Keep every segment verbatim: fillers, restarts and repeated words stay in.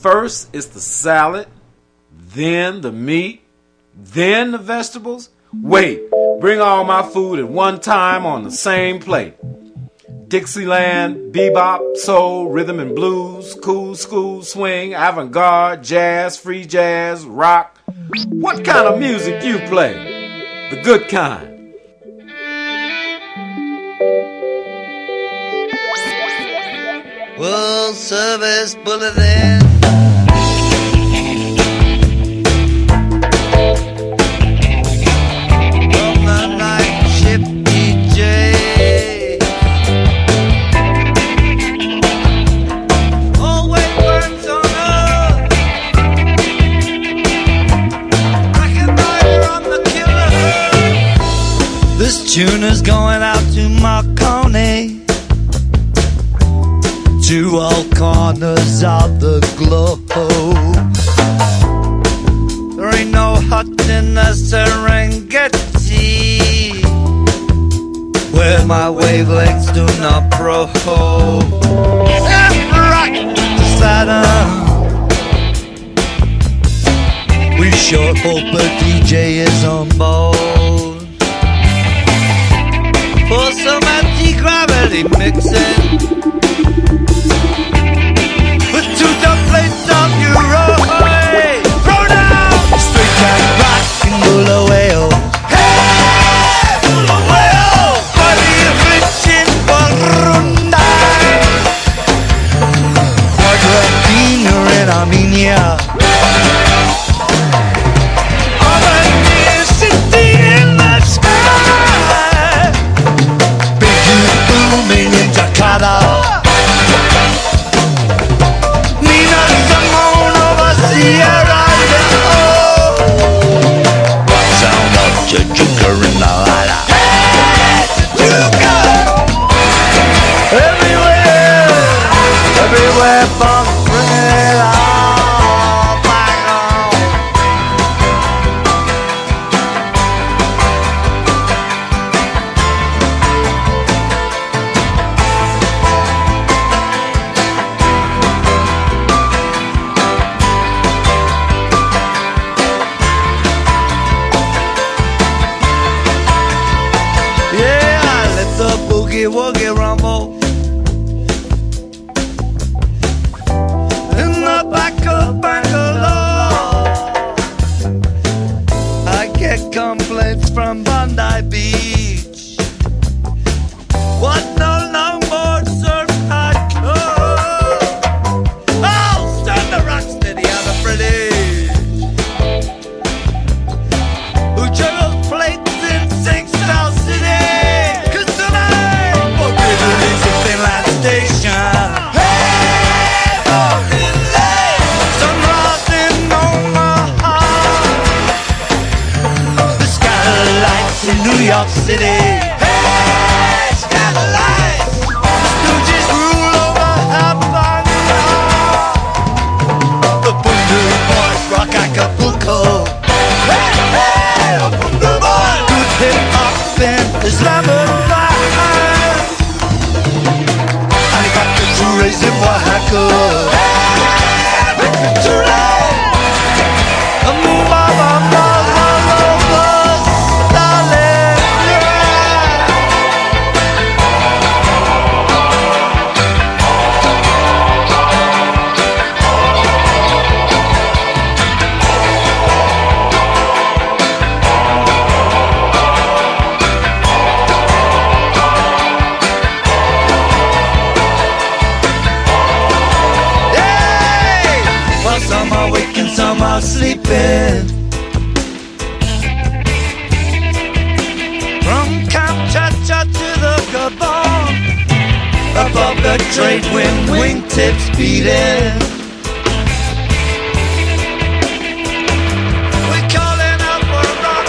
first it's the salad, then the meat, then the vegetables. Wait, bring all my food at one time on the same plate. Dixieland, bebop, soul, rhythm and blues, cool school, swing, avant-garde, jazz, free jazz, rock. What kind of music you play? The good kind. World Service Bulletin. From the night ship D J. Always burns on earth. Recognizer on the killer. This tune is going out to Marconi, to all corners of the globe. There ain't no hut in the Serengeti where my wavelengths do not probe. Left, right, Saturn. We sure hope a D J is on board for some anti-gravity mixing. Plates of your road, throw down straight cat rock and Bulawayo. Hey, Bulawayo, body of rich in Burundi, Argentina and Armenia. Albania city in the sky, big youth booming in Jakarta. Sierra Leone, sound of Chachuca in La La. Hey, Chachuca! Everywhere, everywhere, funk, bring it all back home. Boogie woogie rumble in the back of Bangalore. I get complaints from Bondi Beach. What no longboard surf hardcore. Oh, stand the rock steady on the British who juggles plates in Sing South City. New York City. Hey, Skylights. Stooges rule over Havana. The Voodoo Boys rock Acapulco. Hey, hey, the Voodoo Boys. Good hip hop in Islamabad. I got the tourists in Oaxaca. Hey, the tourists. Some are sleeping. From Kamchatka to the Gabon, above the trade wind, wingtips beating. We're calling out for rock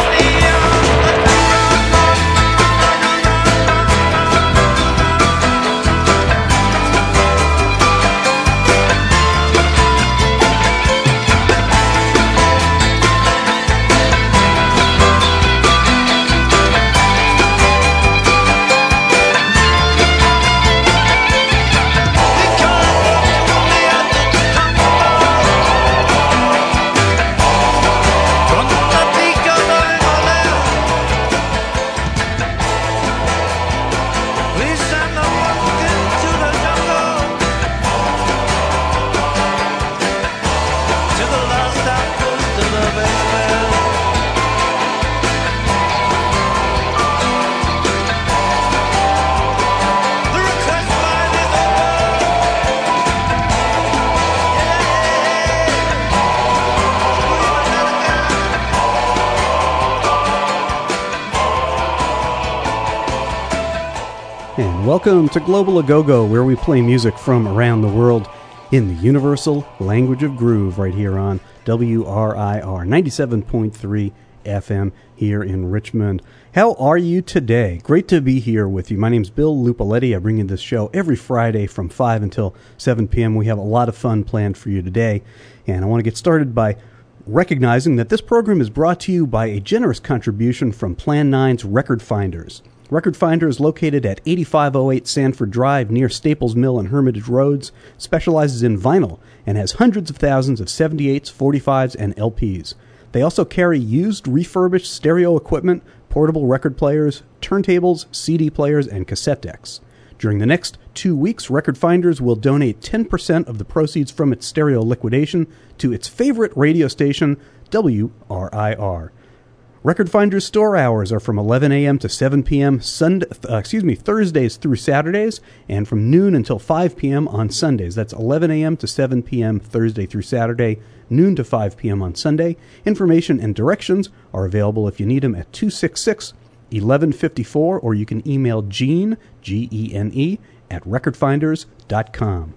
Welcome to Global A-Go-Go, where we play music from around the world in the universal language of groove, right here on W R I R ninety-seven point three F M here in Richmond. How are you today? Great to be here with you. My name's Bill Lupaletti. I bring you this show every Friday from five until seven p.m. We have a lot of fun planned for you today, and I want to get started by recognizing that this program is brought to you by a generous contribution from Plan nine's Record Finders. Record Finder is located at eighty-five oh eight Sanford Drive near Staples Mill and Hermitage Roads, specializes in vinyl, and has hundreds of thousands of seventy-eights, forty-fives, and L Ps. They also carry used, refurbished stereo equipment, portable record players, turntables, C D players, and cassette decks. During the next two weeks, Record Finders will donate ten percent of the proceeds from its stereo liquidation to its favorite radio station, W R I R. Record Finders store hours are from eleven a.m. to seven p.m. Sunday, uh, excuse me, Thursdays through Saturdays, and from noon until five p.m. on Sundays. That's eleven a.m. to seven p.m. Thursday through Saturday, noon to five p.m. on Sunday. Information and directions are available if you need them at two six six, eleven fifty-four, or you can email Gene, G E N E, at record finders dot com.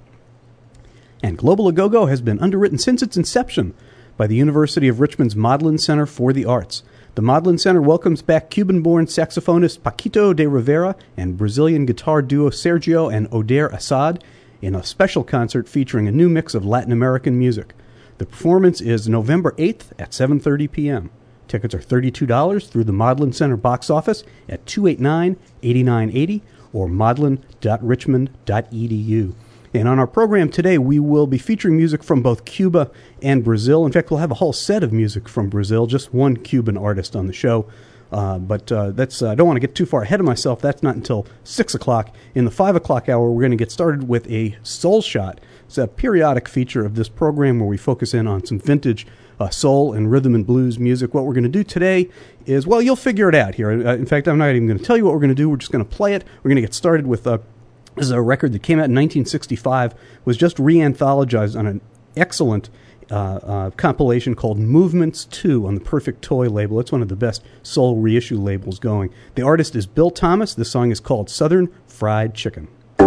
And Global A-Go-Go has been underwritten since its inception by the University of Richmond's Modlin Center for the Arts. The Modlin Center welcomes back Cuban-born saxophonist Paquito de Rivera and Brazilian guitar duo Sergio and Oder Assad in a special concert featuring a new mix of Latin American music. The performance is November eighth at seven thirty p.m. Tickets are thirty-two dollars through the Modlin Center box office at two eight nine, eight nine eight zero or modlin dot richmond dot e d u. And on our program today, we will be featuring music from both Cuba and Brazil. In fact, we'll have a whole set of music from Brazil, just one Cuban artist on the show. Uh, but uh, that's uh, I don't want to get too far ahead of myself. That's not until six o'clock. In the five o'clock hour, we're going to get started with a Soul Shot. It's a periodic feature of this program where we focus in on some vintage uh, soul and rhythm and blues music. What we're going to do today is, well, you'll figure it out here. Uh, in fact, I'm not even going to tell you what we're going to do. We're just going to play it. We're going to get started with uh, this is a record that came out in nineteen sixty-five, was just re-anthologized on an excellent uh, uh, compilation called Movements two on the Perfect Toy label. It's one of the best soul reissue labels going. The artist is Bill Thomas. The song is called Southern Fried Chicken.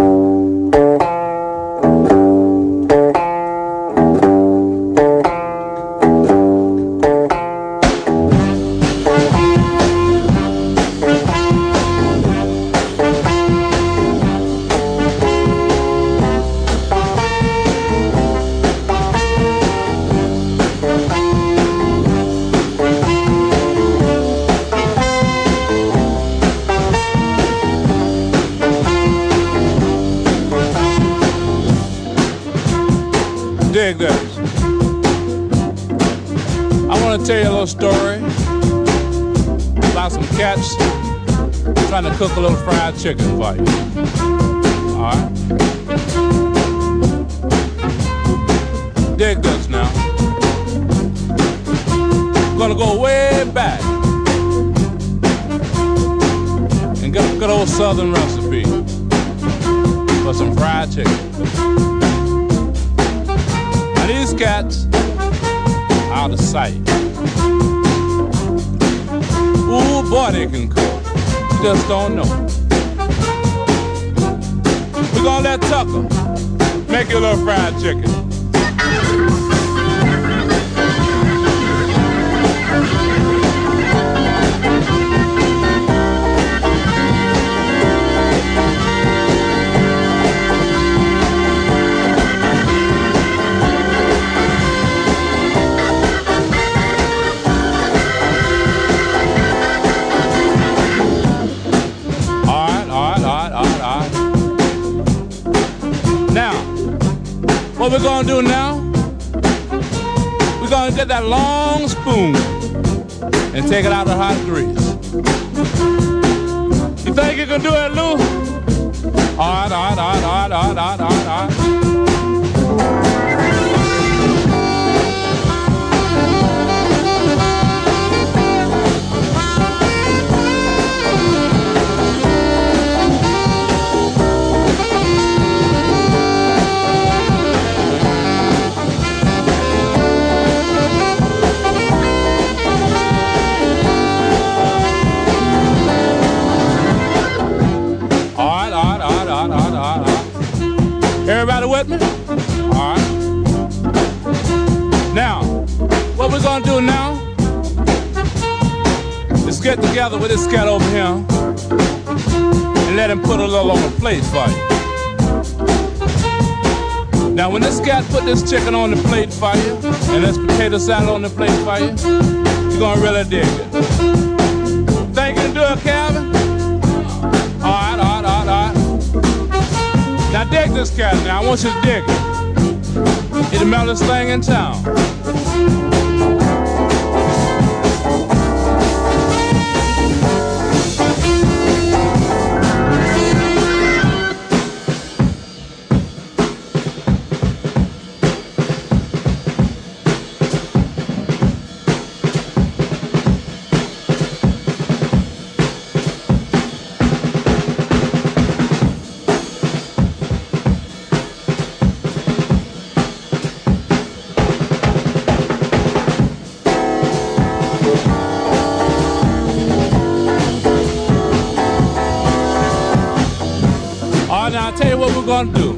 Dig this. I want to tell you a little story about some cats trying to cook a little fried chicken for you. All right? Dig this now. Gonna go way back and get a good old southern recipe for some fried chicken. Now these cats out of sight. Ooh, boy, they can cook. You just don't know. We're gonna let Tucker make you a little fried chicken. What we're gonna do now, we're gonna get that long spoon and take it out of hot grease. You think you can do it, Lou? All right, all right, all right, all right, all right, all right, all right. All right, all right, all right. what we're gonna do now is get together with this cat over here and let him put a little on the plate for you. Now when this cat put this chicken on the plate for you and this potato salad on the plate for you, you're gonna really dig it. Think you can do it, Calvin? All right, all right, all right, all right. Now dig this cat now, I want you to dig it. It's the melodiest thing in town. Now I'll tell you what we're gonna do.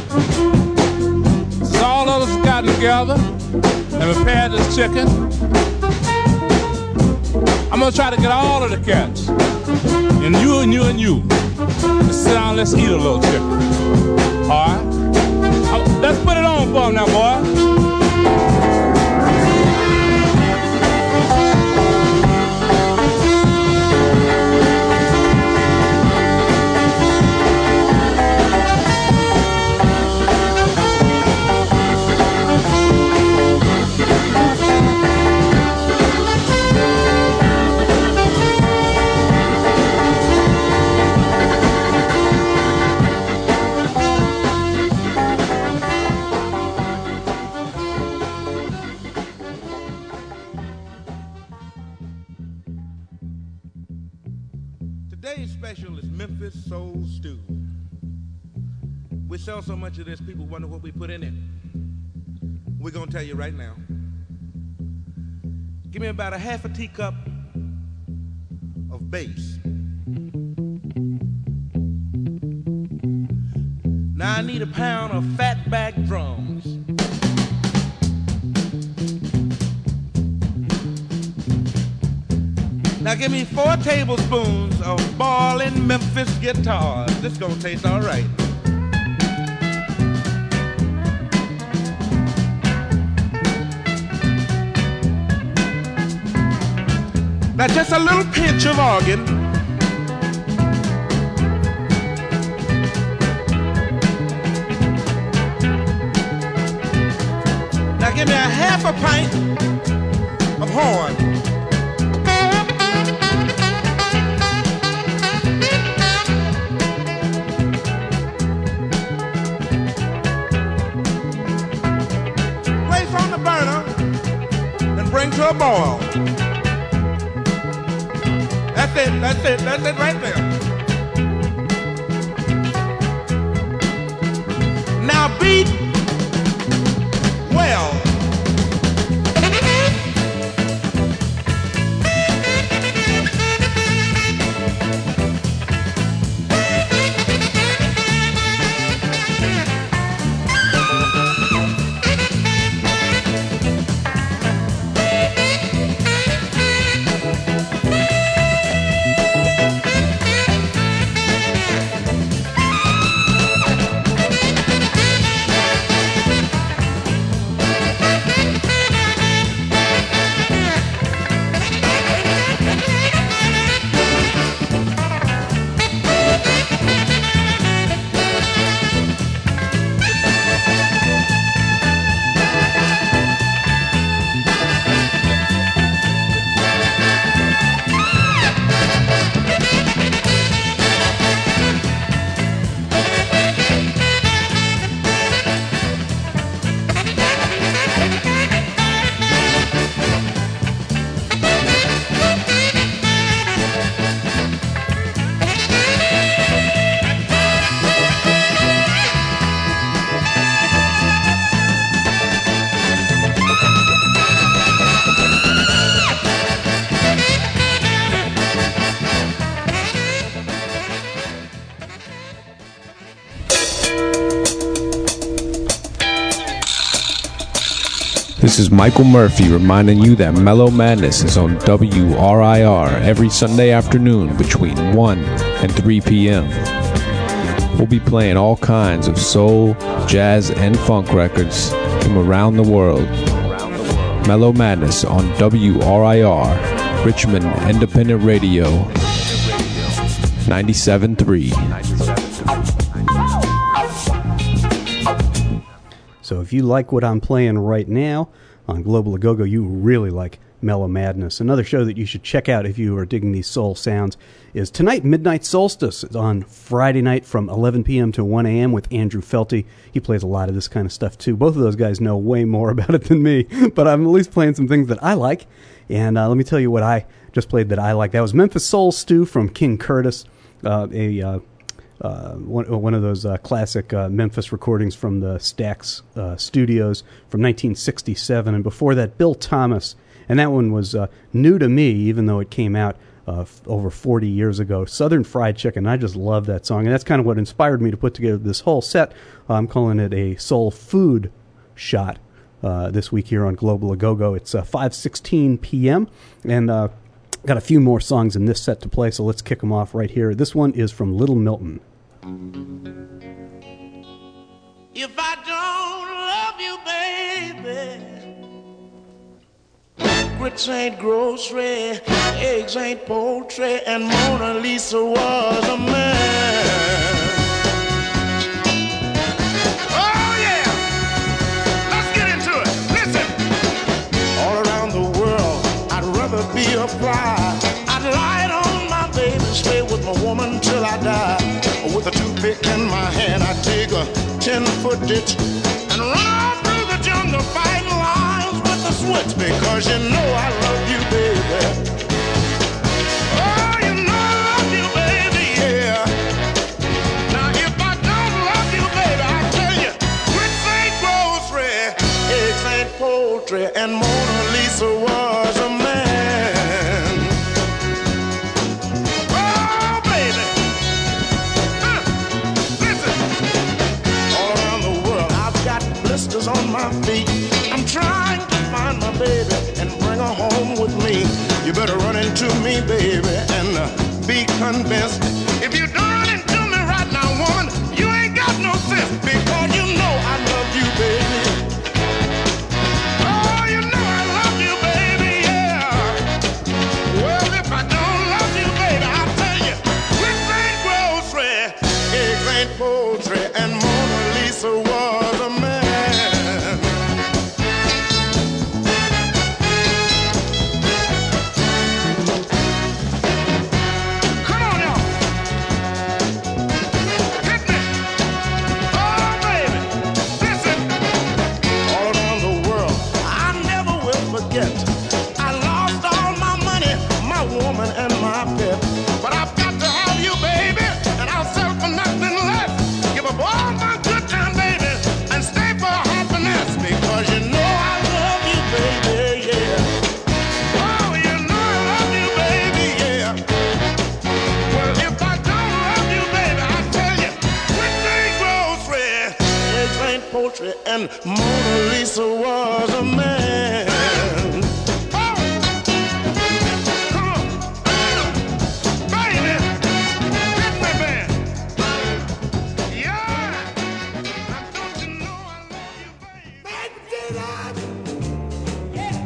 Since all of us have gotten together and prepared this chicken, I'm gonna try to get all of the cats, and you and you and you, let's sit down, let's eat a little chicken. All right? Let's put it on for them now, boy. Today's special is Memphis Soul Stew. We sell so much of this, people wonder what we put in it. We're gonna tell you right now. Give me about a half a teacup of bass. Now I need a pound of fatback drums. Now give me four tablespoons of boiling Memphis guitars. This gonna taste all right. Now just a little pinch of organ. Now give me a half a pint of horn. Bring to a boil. That's it, that's it, that's it right there. Now beat well. This is Michael Murphy reminding you that Mellow Madness is on W R I R every Sunday afternoon between one and three p.m. We'll be playing all kinds of soul, jazz, and funk records from around the world. Mellow Madness on W R I R, Richmond Independent Radio, ninety-seven point three. So if you like what I'm playing right now on Global Agogo, you really like Mellow Madness. Another show that you should check out if you are digging these soul sounds is tonight, Midnight Solstice. It's on Friday night from eleven p.m. to one a.m. with Andrew Felty. He plays a lot of this kind of stuff too. Both of those guys know way more about it than me, but I'm at least playing some things that I like. And uh, let me tell you what I just played that I like. That was Memphis Soul Stew from King Curtis, uh, a uh, uh, one, one of those uh, classic uh, Memphis recordings from the Stax uh, Studios from nineteen sixty-seven. And before that, Bill Thomas. And that one was uh, new to me, even though it came out uh, f- over forty years ago. Southern Fried Chicken. I just love that song. And that's kind of what inspired me to put together this whole set. Uh, I'm calling it a soul food shot uh, this week here on Global Agogo. It's uh, five sixteen p.m. And uh, got a few more songs in this set to play, so let's kick them off right here. This one is from Little Milton. If I don't love you, baby, grits ain't grocery, eggs ain't poultry, and Mona Lisa was a man. Oh yeah, let's get into it. Listen, all around the world, I'd rather be a fly. I'd lie on my baby, stay with my woman till I die. With a toothpick in my hand, I dig a ten-foot ditch and run through the jungle, fighting lions with the switch. Because you know I love you, baby. Oh, you know I love you, baby, yeah. Now if I don't love you, baby, I tell you, grits ain't grocery, eggs ain't poultry, and Mona Lisa was a man. On my feet, I'm trying to find my baby and bring her home with me. You better run into me, baby, and uh, be convinced. If you don't run into me right now, woman, you ain't got no sense, because you know I love you, baby. Oh, you know I love you, baby, yeah. Well, if I don't love you, baby, I'll tell you, grits ain't grocery, eggs ain't poultry, and Mona Lisa was a man. And Mona Lisa was a man. Oh, come on, baby, hit me, man. Yeah, now don't you know I love you, baby? Yeah.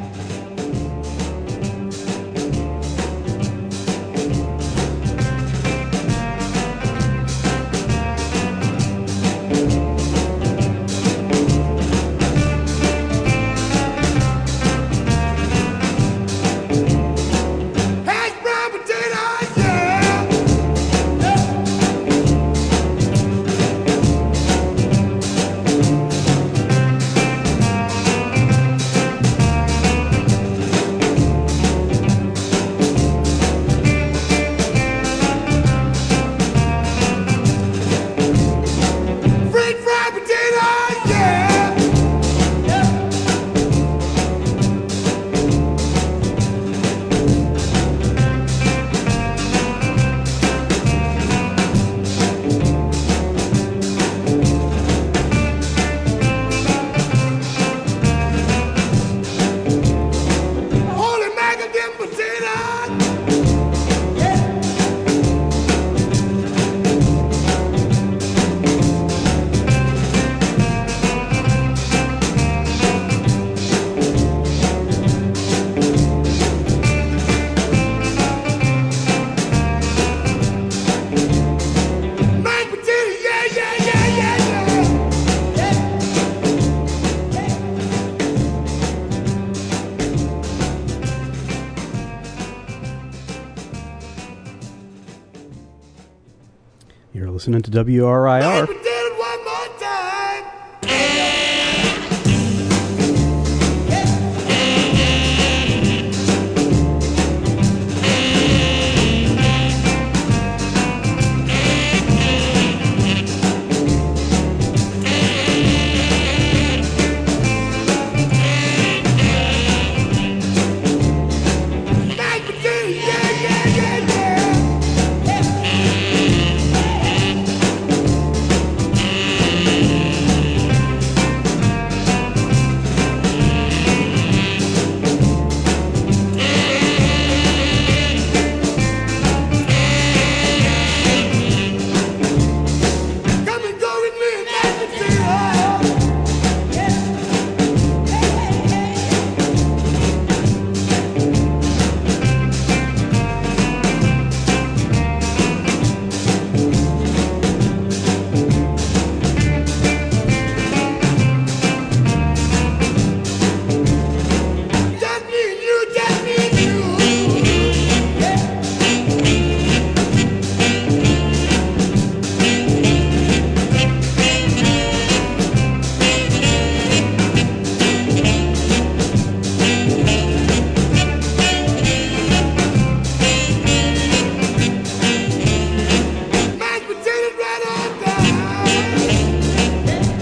listening to W R I R. We did it one more time. Back we did it, yeah, yeah, yeah, yeah. Come and go with me, back we did it. Just me and you, just me and you. Mashed potatoes right on down.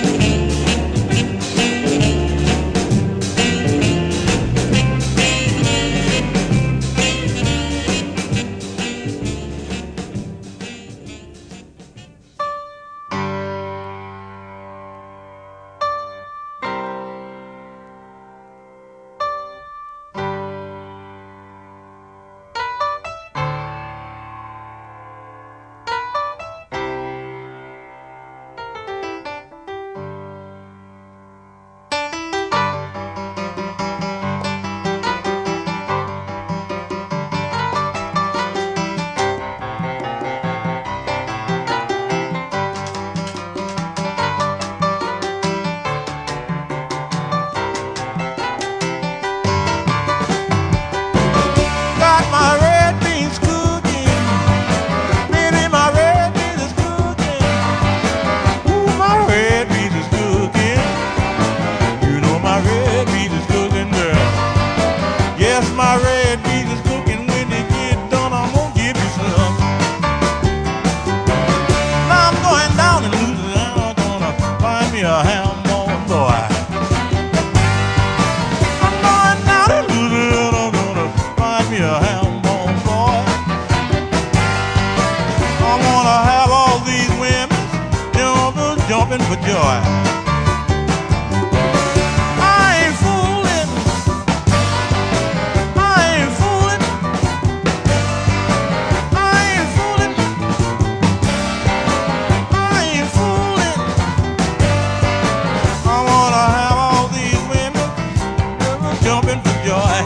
Got my red beans cooking. Baby, my red beans is cooking. Ooh, my red beans is cooking. You know my red beans is cooking, girl. Yes, my red beans is cooking. When they get done, I'm gonna give you some. Now I'm going down in Louisiana. I'm gonna find me a ham bone boy. I'm going down in Louisiana. I'm gonna find me a ham bone boy. I wanna have all these women jumping, jumping for joy. I ain't fooling. I ain't fooling. I ain't fooling. I ain't fooling. I wanna have all these women jumping for joy.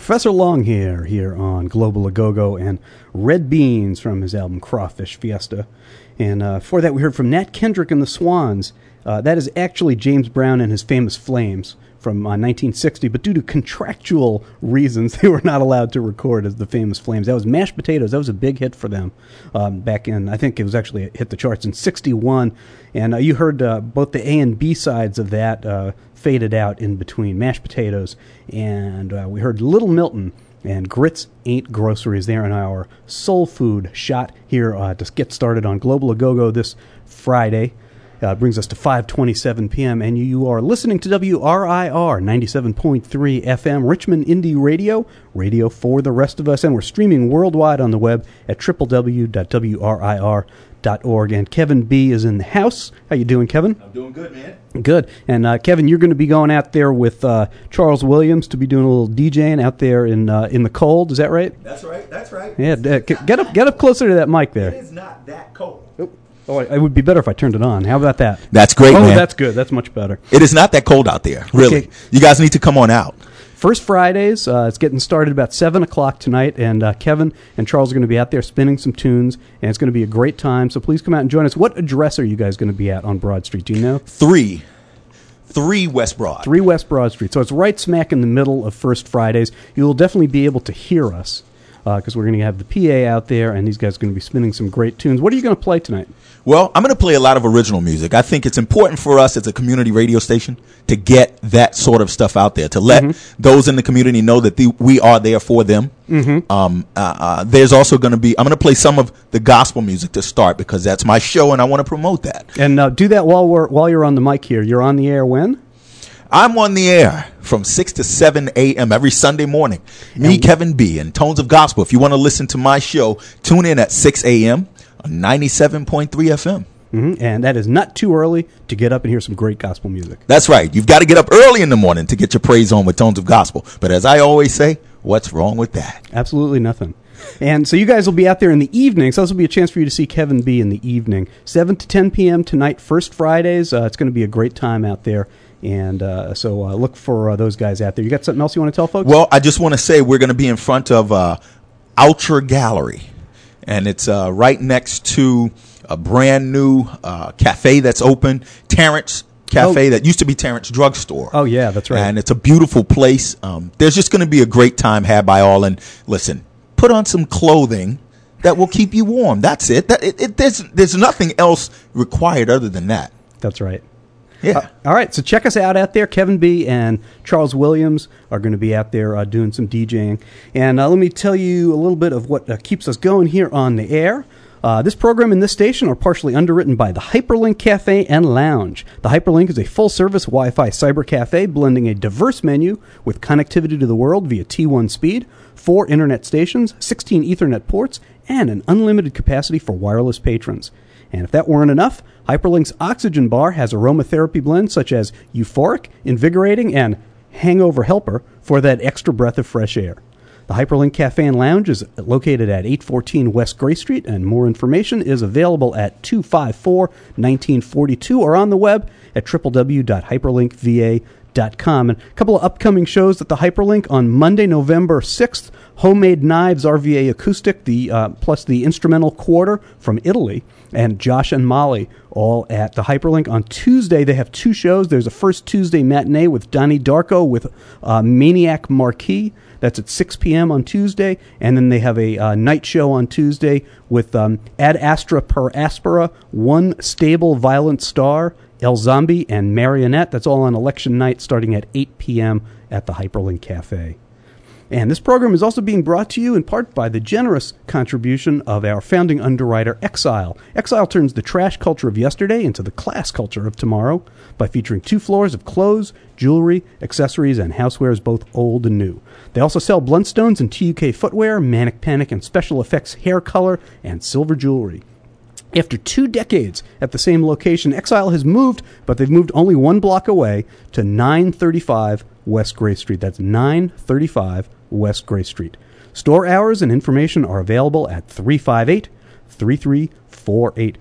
Professor Long here, here on Global Agogo, and Red Beans from his album Crawfish Fiesta. And uh, before that, we heard from Nat Kendrick and the Swans. Uh, that is actually James Brown and his Famous Flames from uh, nineteen sixty, but due to contractual reasons, they were not allowed to record as the Famous Flames. That was Mashed Potatoes. That was a big hit for them um, back in, I think it was actually hit the charts in sixty-one. And uh, you heard uh, both the A and B sides of that uh, faded out in between. Mashed Potatoes, and uh, we heard Little Milton and Grits Ain't Groceries there in our soul food shot here uh, to get started on Global Agogo this Friday. Uh, brings us to five twenty-seven p.m., and you, you are listening to W R I R ninety-seven point three F M, Richmond Indie Radio, radio for the rest of us, and we're streaming worldwide on the web at w w w dot w r i r dot org. And Kevin B. is in the house. How you doing, Kevin? I'm doing good, man. Good. And uh, Kevin, you're going to be going out there with uh, Charles Williams to be doing a little DJing out there in uh, in the cold. Is that right? That's right. That's right. Yeah. Uh, get up, get up closer to that mic there. It is not that cold. Oh, it would be better if I turned it on. How about that? That's great, oh, man. Oh, that's good. That's much better. It is not that cold out there, really. Okay. You guys need to come on out. First Fridays, uh, it's getting started about seven o'clock tonight, and uh, Kevin and Charles are going to be out there spinning some tunes, and it's going to be a great time, so please come out and join us. What address are you guys going to be at on Broad Street? Do you know? Three. Three West Broad. Three West Broad Street. So it's right smack in the middle of First Fridays. You will definitely be able to hear us, because uh, we're going to have the P A out there, and these guys are going to be spinning some great tunes. What are you going to play tonight? Well, I'm going to play a lot of original music. I think it's important for us as a community radio station to get that sort of stuff out there, to let mm-hmm. those in the community know that the, we are there for them. Mm-hmm. Um, uh, uh, there's also going to be, I'm going to play some of the gospel music to start because that's my show and I want to promote that. And uh, do that while we're while you're on the mic here. You're on the air when? I'm on the air from six to seven a.m. every Sunday morning. Me, and Kevin B. and Tones of Gospel. If you want to listen to my show, tune in at six a.m. on ninety-seven point three F M. Mm-hmm. And that is not too early to get up and hear some great gospel music. That's right. You've got to get up early in the morning to get your praise on with Tones of Gospel. But as I always say, what's wrong with that? Absolutely nothing. And so you guys will be out there in the evening. So this will be a chance for you to see Kevin B. in the evening. seven to ten p.m. tonight, First Fridays. Uh, it's going to be a great time out there. And uh, so uh, look for uh, those guys out there. You got something else you want to tell folks? Well, I just want to say we're going to be in front of uh, Ultra Gallery. And it's uh, right next to a brand new uh, cafe that's open, Terrence Cafe, oh. that used to be Terrence Drugstore. Oh, yeah, that's right. And it's a beautiful place. Um, there's just going to be a great time had by all. And listen, put on some clothing that will keep you warm. That's it. That it, it there's there's nothing else required other than that. That's right. Yeah. Uh, all right. So check us out out there. Kevin B. and Charles Williams are going to be out there uh, doing some DJing. And uh, let me tell you a little bit of what uh, keeps us going here on the air. Uh, this program and this station are partially underwritten by the Hyperlink Cafe and Lounge. The Hyperlink is a full-service Wi-Fi cyber cafe blending a diverse menu with connectivity to the world via T one speed, four internet stations, sixteen Ethernet ports, and an unlimited capacity for wireless patrons. And if that weren't enough, Hyperlink's Oxygen Bar has aromatherapy blends such as Euphoric, Invigorating, and Hangover Helper for that extra breath of fresh air. The Hyperlink Cafe and Lounge is located at eight fourteen West Gray Street, and more information is available at two five four, one nine four two or on the web at w w w dot hyperlink v a dot com. And a couple of upcoming shows at the Hyperlink on Monday, November sixth, Homemade Knives R V A Acoustic, the uh, plus the Instrumental Quarter from Italy, and Josh and Molly, all at the Hyperlink. On Tuesday, they have two shows. There's a First Tuesday matinee with Donnie Darko with uh, Maniac Marquis. That's at six p.m. on Tuesday. And then they have a uh, night show on Tuesday with um, Ad Astra Per Aspera, One Stable Violent Star, El Zombie, and Marionette. That's all on election night starting at eight p.m. at the Hyperlink Cafe. And this program is also being brought to you in part by the generous contribution of our founding underwriter, Exile. Exile turns the trash culture of yesterday into the class culture of tomorrow by featuring two floors of clothes, jewelry, accessories, and housewares, both old and new. They also sell Bluntstones and T U K footwear, Manic Panic and special effects hair color, and silver jewelry. After two decades at the same location, Exile has moved, but they've moved only one block away to nine thirty-five West Gray Street. That's nine thirty-five West Gray Street. Store hours and information are available at three five eight, three three four eight.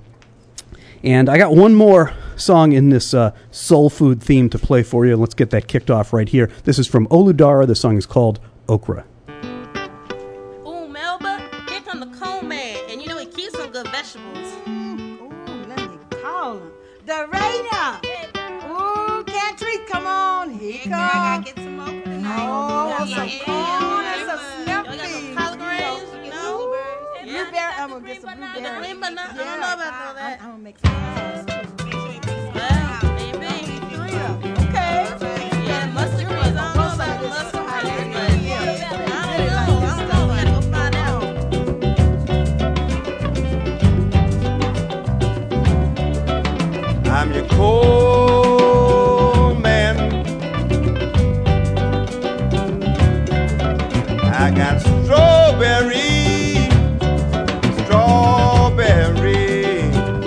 And I got one more song in this uh, soul food theme to play for you. Let's get that kicked off right here. This is from Oludara. The song is called Okra. get some okra tonight. Oh, Yeah, some yeah, corn yeah, and some yeah. snap Y'all got some peas. collard greens, you know? Blueberry. I'm gonna get some The blueberry. green banana, I Yeah. don't know about all that. I'm, I'm gonna make some of those too. Well, maybe. Three of them. Okay. Yeah, mustard greens, I don't know about mustard greens, but Yeah. I don't know. I don't know. We gotta go find out. I'm your cold man. I got strawberry, strawberry.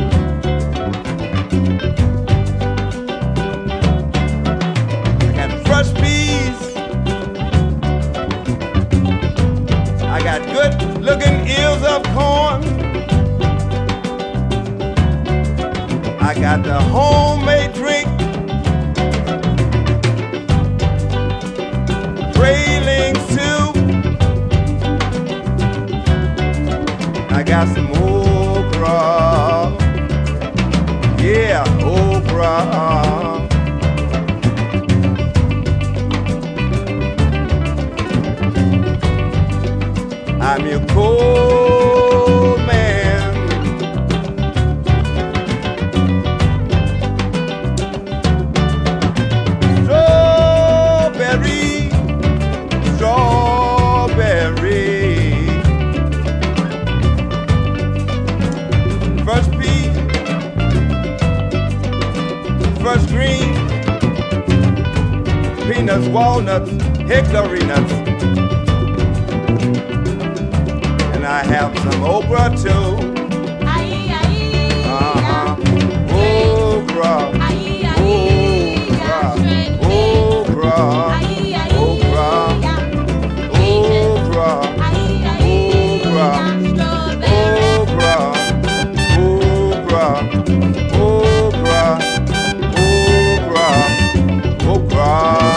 I got fresh peas. I got good looking ears of corn. I got the homemade drink, trailing soup. I got some okra, yeah, okra. I'm your cold man. Strawberry, strawberry. Fresh pea, fresh green, peanuts, walnuts, hickory nuts. And I have some okra too. Uh-huh. Okra. Okra. Okra. Okra. Okra. Okra. Okra. Okra. Okra. Okra.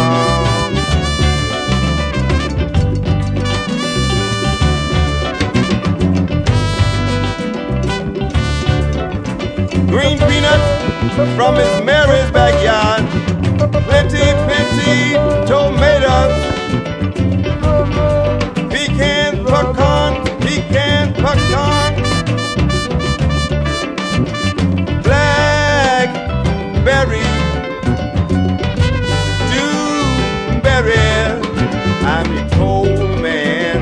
Green peanuts from Miss Mary's backyard. Plenty, plenty tomatoes. Pecan, pecan, pecan, pecan. Blackberry, dewberry. I'm your cold man.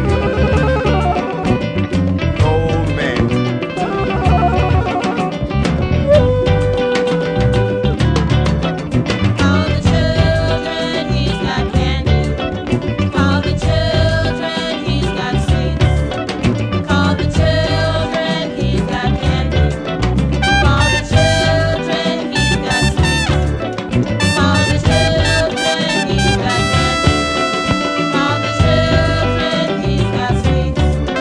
Cold man. All the children, he's got candy. All the children, he's got sweets. Call the children, he's got candy. All the children, he's got sweets. All the children, he's got candy. All the children, he's got sweets.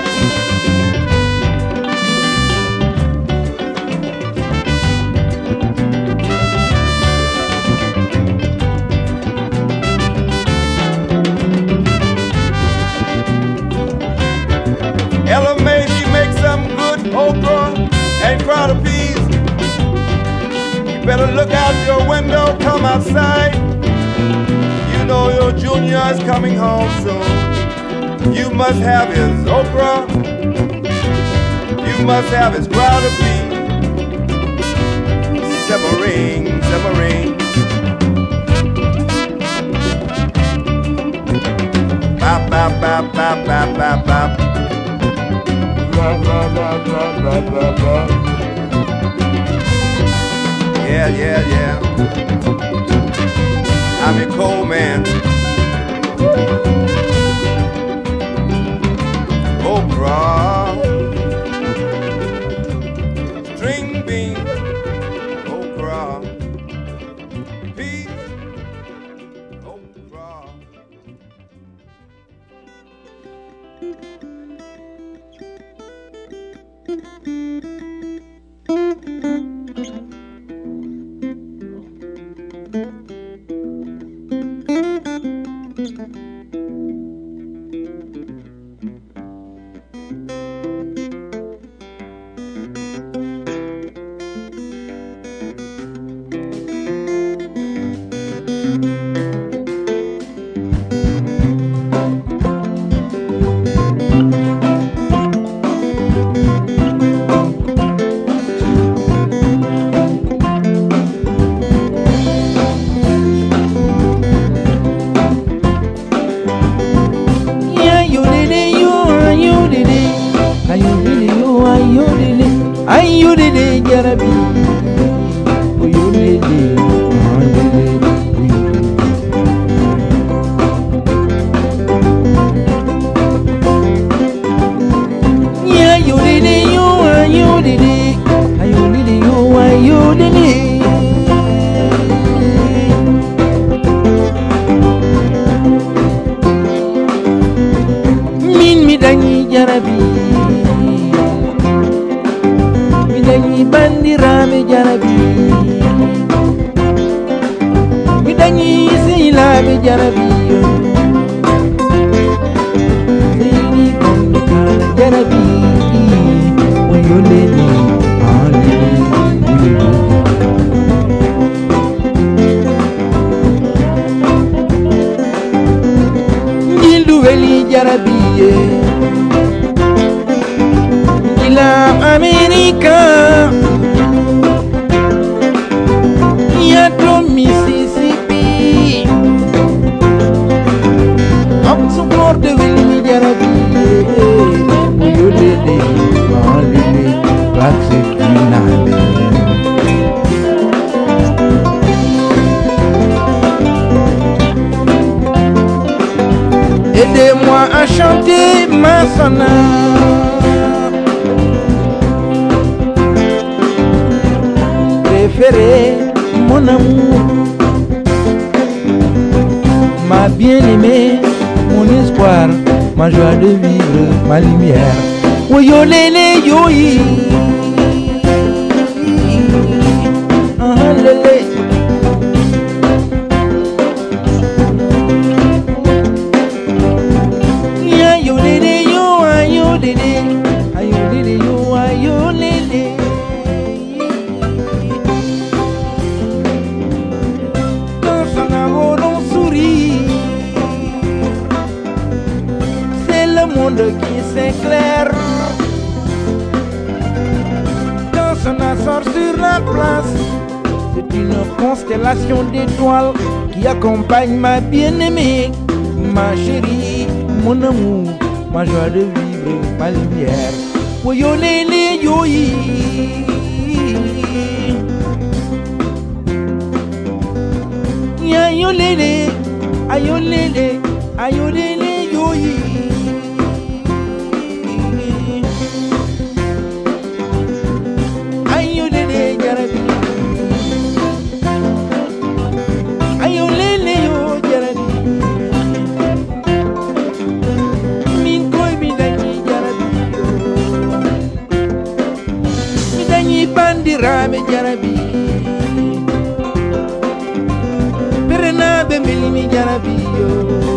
Ella May, she makes some good okra and crowd peas. You better look out your window, come outside. You know your junior is coming home soon. You must have his okra. You must have his crowd peas. Simmering, simmering. Bop, bop, bop, bop, bop, bop, bop. Blah, blah, blah, blah, blah, blah, blah. Yeah, yeah, yeah. I'm your cold man. Okra. String bean. Okra. Peas. Okra. jarabi oyo lele alele ya yo lele yo ayo lele ayo lele yo ayo lele min mi dañi jarabi Midanyi bandiraɓe jarabi midanyi sehilaɓe jarabi seydi komɓe kala jarabi oyoleni alele jildu weli jarabi ye ila America yato Mississippi Oxford de Wilmi jarabi yolele alele acceptinale aidez-moi à chanter ma sonate préféré, mon amour, ma bien-aimée, mon espoir, ma joie de vivre, ma lumière. Oh yo lele yo yi, ah lele. Ya yo lele yo, ah yo lele, ah yo lele yo, ah yo lele. Qui s'éclaire quand son sort sur la place. C'est une constellation d'étoiles qui accompagne ma bien-aimée, ma chérie, mon amour, ma joie de vivre, ma lumière. Oh yo lele yo yi, ya yo lele, ayo lele, ayo lele yo yi. Bandiraɓe jarabi berenaɓe belimi jarabi yo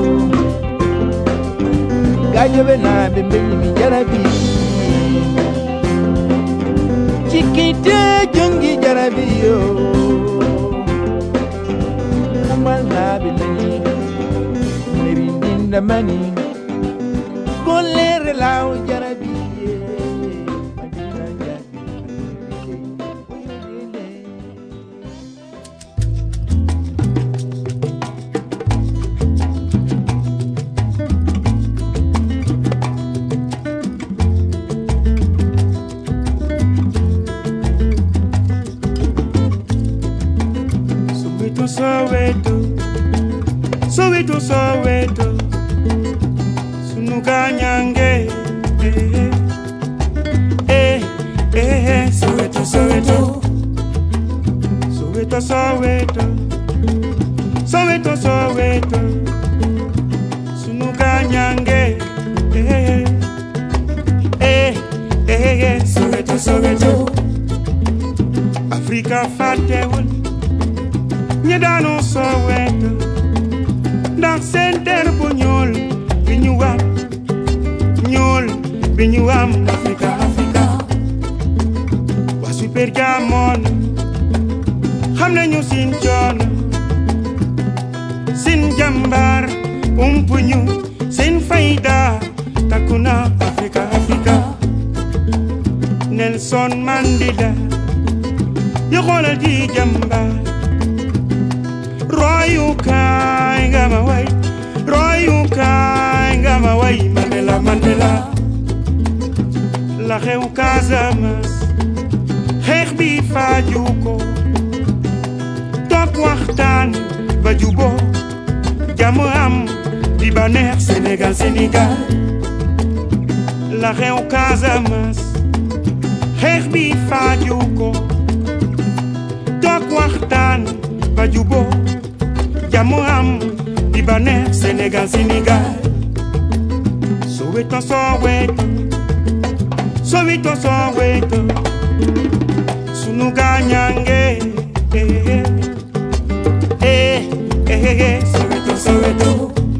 gaƴoɓe naɓe belimi jarabi cikkite jongi jarabi yo umal naɓe lani merindinda mani gollere law jarabi Soweto, Soweto, Soweto, Sunuga Nyange, eh, eh, eh, Soweto, Soweto, Soweto, Soweto, Soweto, Soweto, Sunuga Nyange, eh, eh, eh, Soweto, Soweto, Africa Fatewul. Nyedano Soweto dans center bu ñuul bi ñu am ñuul bi ñu am Africa Africa wa super jamon xam nañu sin coono sin jambar umpuñu sin fayda takuna Africa Africa Nelson Mandela yo xoolal di jambar Royuka ngama way Royuka ngama way Mandela Mandela la xew Casamance xeex bi fajuko toog waxtaan ba juboo jàmm am di baneex Sénégal Sénégal la xew Casamance xeex bi fajuko toog waxtaan ba juboo jàmm am di baneex Sénégal Sénégal Soweto Soweto Soweto Soweto sunu gañange eh eh eh eh Soweto Soweto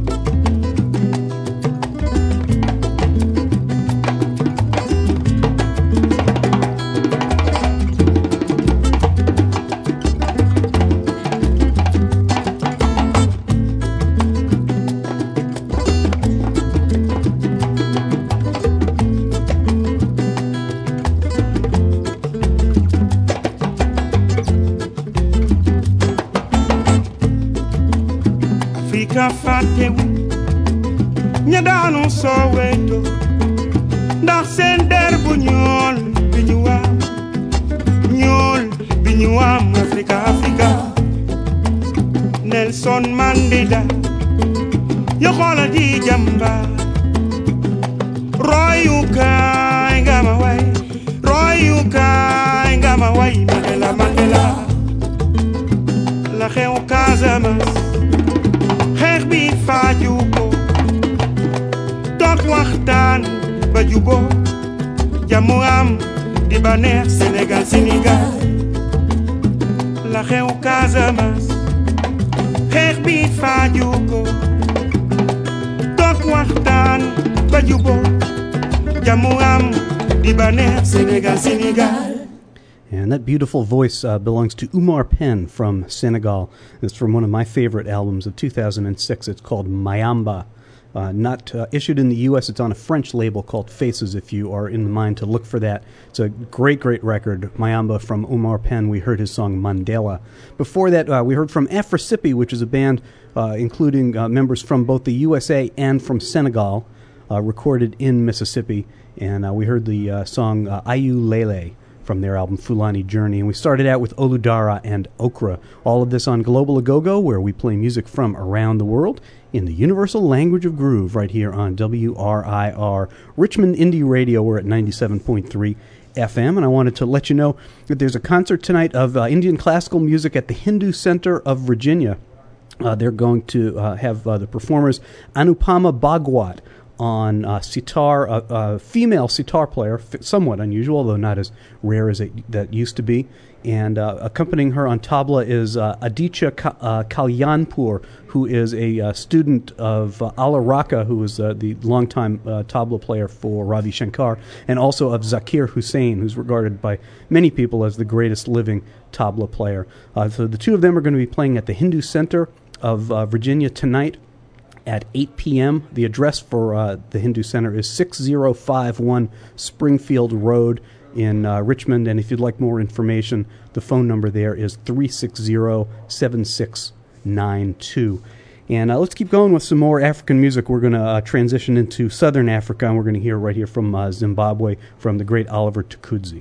Afrika fàttewu ña daanu Soweto ndax seen der bu ñuul bi ñu am ñuul bi ñu am Afrika Afrika Nelson Mandela yo xoola di jàmbaar royukaay nga ma way royukaay nga ma way Mandela Mandela la xew Casamance xeex bi fajuko toog waxtaan ba juboo jàmm am di baneex Sénégal Sénégal la xew Casamance xeex bi fajuko toog waxtaan ba juboo jàmm am di baneex Sénégal Sénégal. And that beautiful voice uh, belongs to Umar Penn from Senegal. It's from one of my favorite albums of two thousand six. It's called Mayamba. Uh, not uh, issued in the U S. It's on a French label called Faces, if you are in the mind to look for that. It's a great, great record. Mayamba from Umar Penn. We heard his song Mandela. Before that, uh, we heard from Afrisipi, which is a band uh, including uh, members from both the U S A and from Senegal, uh, recorded in Mississippi. And uh, we heard the uh, song uh, Ayu Lele from their album Fulani Journey. And we started out with Oludara and Okra. All of this on Global Agogo, where we play music from around the world in the universal language of groove, right here on W R I R, Richmond Indie Radio. We're at ninety-seven point three F M, and I wanted to let you know that there's a concert tonight of uh, Indian classical music at the Hindu Center of Virginia. Uh, they're going to uh, have uh, the performers Anupama Bhagwat on uh, sitar, a uh, uh, female sitar player, f- somewhat unusual, although not as rare as it that used to be. And uh, accompanying her on tabla is uh, Aditya Ka- uh, Kalyanpur, who is a uh, student of uh, Ala Raka, who was uh, the longtime uh, tabla player for Ravi Shankar, and also of Zakir Hussain, who's regarded by many people as the greatest living tabla player. Uh, so the two of them are going to be playing at the Hindu Center of uh, Virginia tonight at eight p.m. The address for uh, the Hindu Center is six oh five one Springfield Road in uh, Richmond. And if you'd like more information, the phone number there is three six zero, seven six nine two. And uh, let's keep going with some more African music. We're going to uh, transition into Southern Africa, and we're going to hear right here from uh, Zimbabwe from the great Oliver Tukudzi.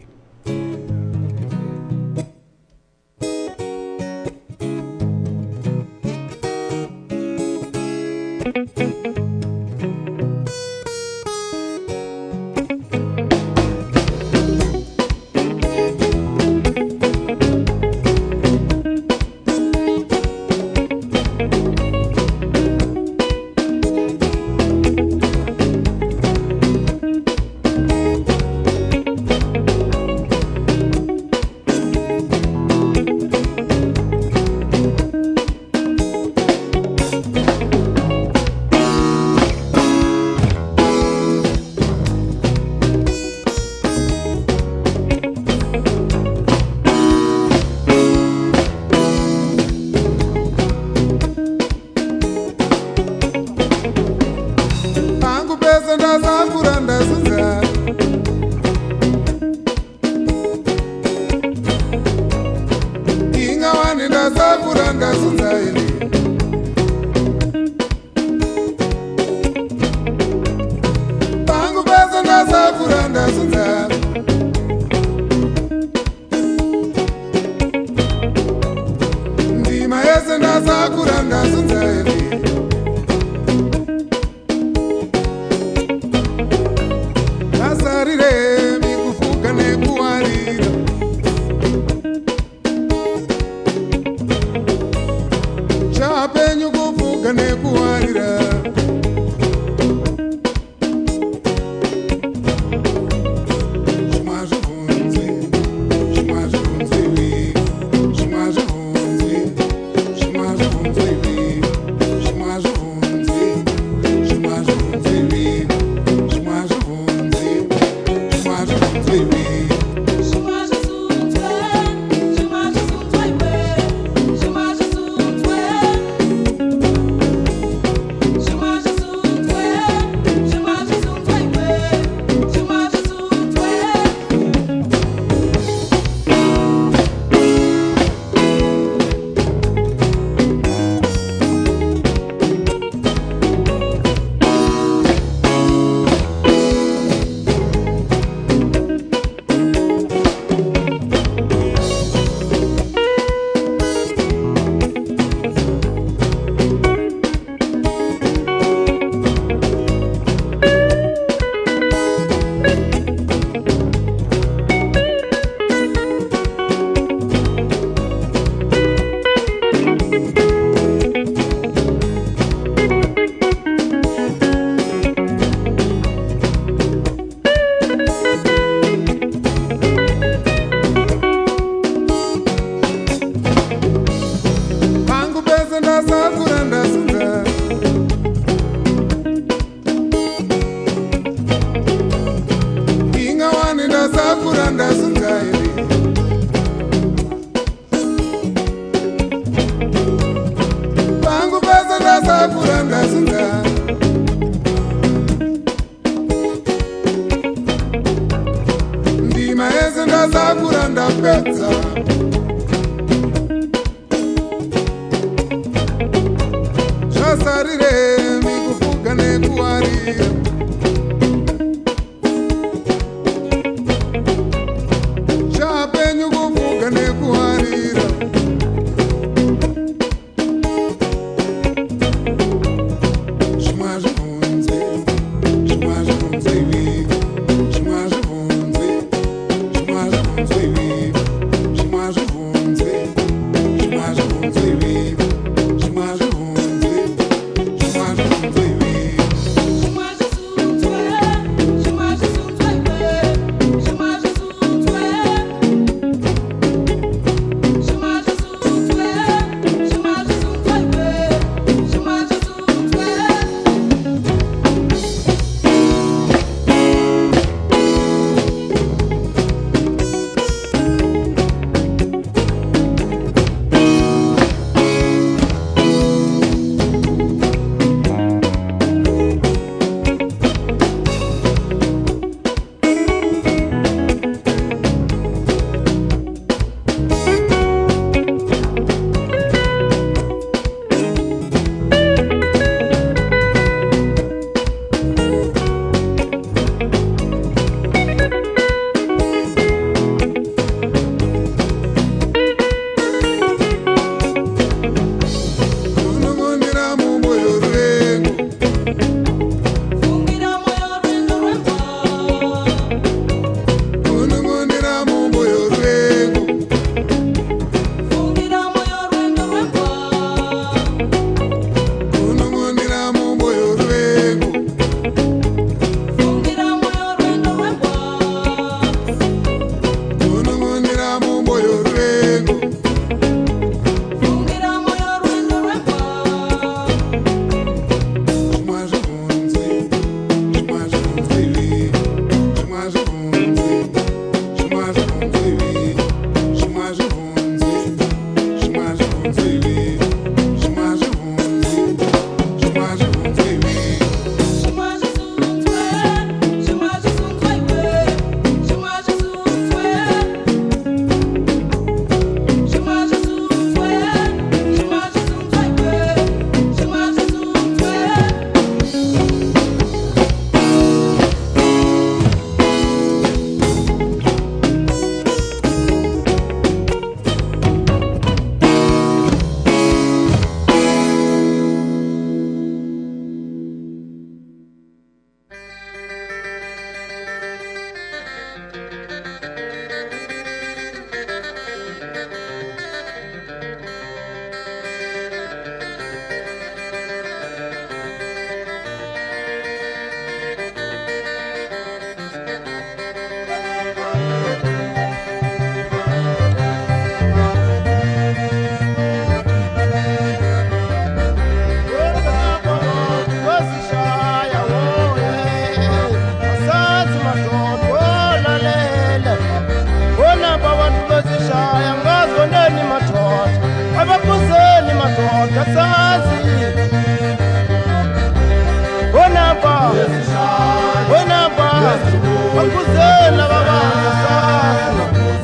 bakuzela babantu sasa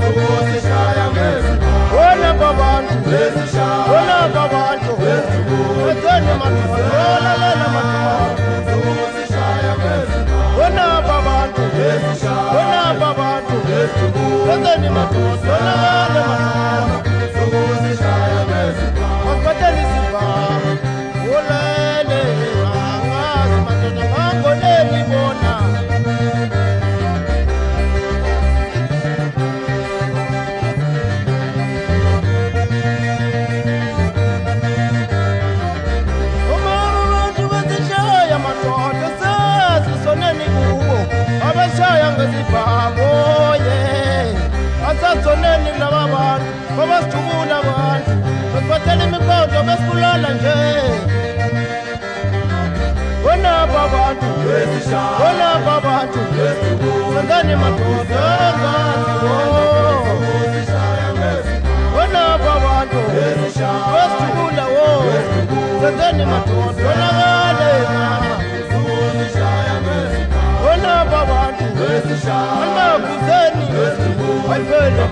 wona babantu wona babantu wetene matola lena matola wona babantu wona babantu wetene matola lena matola bakuteli siba wolele angazi matola ngoleli bona asazoneni laba bantu babasijubula abantu besibathela imikodo besibulala nje bonaba abantu bonaba abantu senzani madoda engaziwo bonaba abantu besijubula wo senzani madoda onakale bonaba abantu alibakuzeni alibele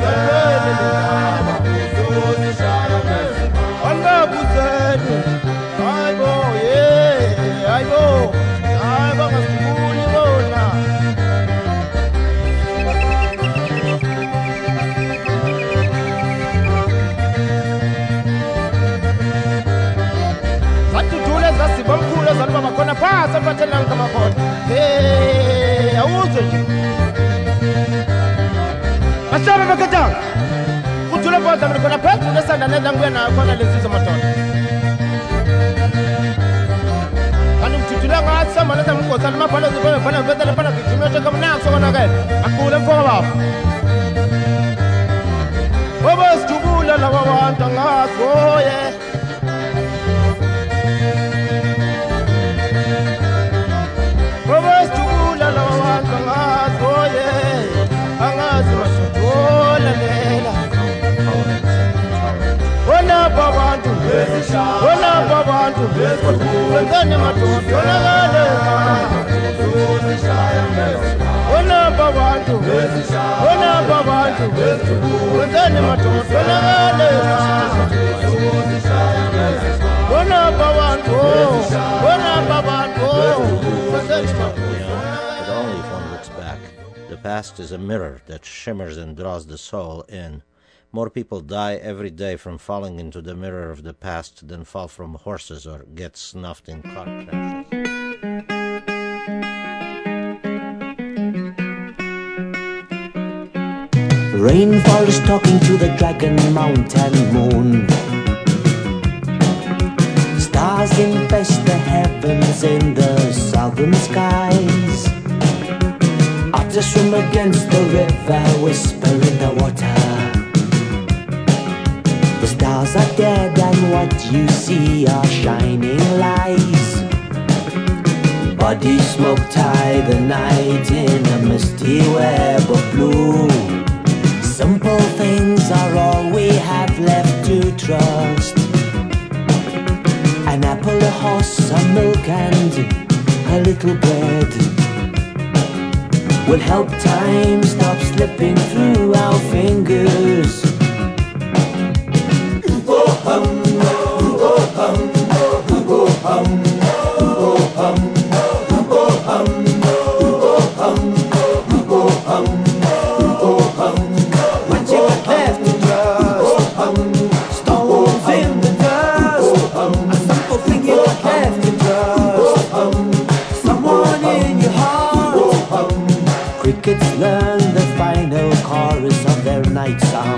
alibakuzeni hayibo ye hayibo hayi bangasibuli bona satudule zasibamkhulu ezaliba bakhona phasi abathelanga kamakhona hey awuzwe nje Ashabe bakatanga kuthula kwanza mina khona phezulu nesanda nenza ngibuye nayo khona lesizo madoda kanti ngithuthula ngathi sama lesa mngosa limabhala zibona khona vetsele phana gijimeshe kamnako sokonakele aqule mfoka baba baba sijubula laba bantu angazi oye baba sijubula laba bantu angazi oye angazi mashotola lela wona babantu wona babantu wenzani madoda onakale wona babantu wona babantu wenzani madoda onakale wona babantu wona babantu wenzani But only if one looks back. The past is a mirror that shimmers and draws the soul in. More people die every day from falling into the mirror of the past than fall from horses or get snuffed in car crashes. Rainfall is talking to the dragon mountain moon. Stars infest the heavens in the southern skies. Otters swim against the river, whisper in the water. The stars are dead and what you see are shining lies. Bodies smoke tie the night in a misty web of blue. Simple things are all we have left to trust. An apple, a horse, some milk and a little bread will help time stop slipping through our fingers. Oh hum, oh hum, oh hum, oh hum, oh hum, oh hum, oh hum, oh hum. What you got left to trust? Oh hum, stones in the dust. Oh hum, a simple thing you got left to trust. Oh hum, someone in your heart. Oh hum. Crickets learn the final chorus of their night song.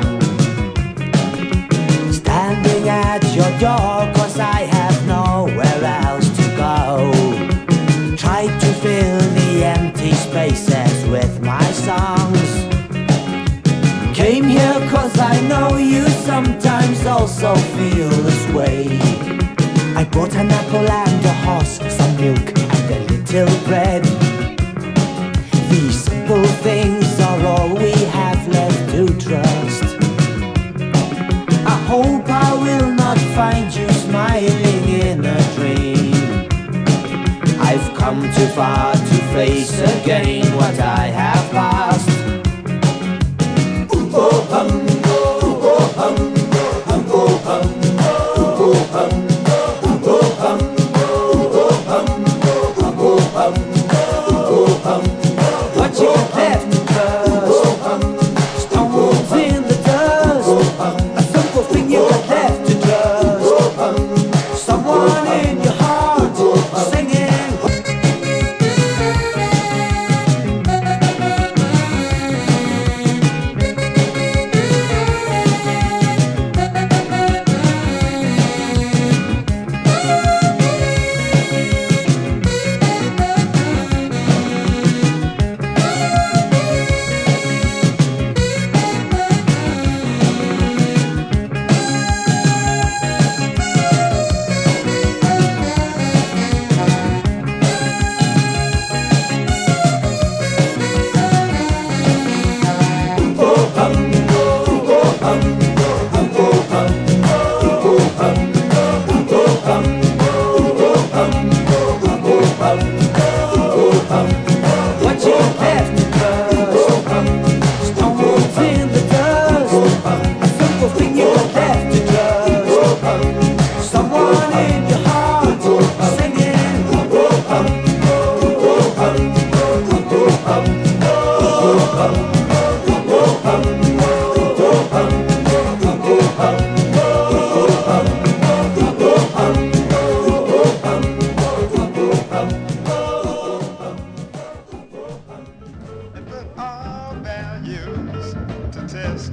Standing at your door, cause I have nowhere else to go. Try to fill the empty spaces with my songs. Came here cause I know you sometimes also feel this way. I bought an apple and a horse, some milk and a little bread. These simple things are all we have left to trust. I hope I will not find you smiling in a dream. I I've come too far to face again what I have lost. Ooh, oh, hum, ooh, oh, hum, hum, oh, hum, ooh, oh, hum, ooh, oh, hum, ooh, oh, hum, ooh, oh, hum, ooh, oh, hum. What you got left to trust? Stones in the dust. A simple thing you got left to trust. Someone in your heart singing. What you left to trust? Stones in the dust. A simple thing you got left to trust. Someone in your heart singing. All values to test.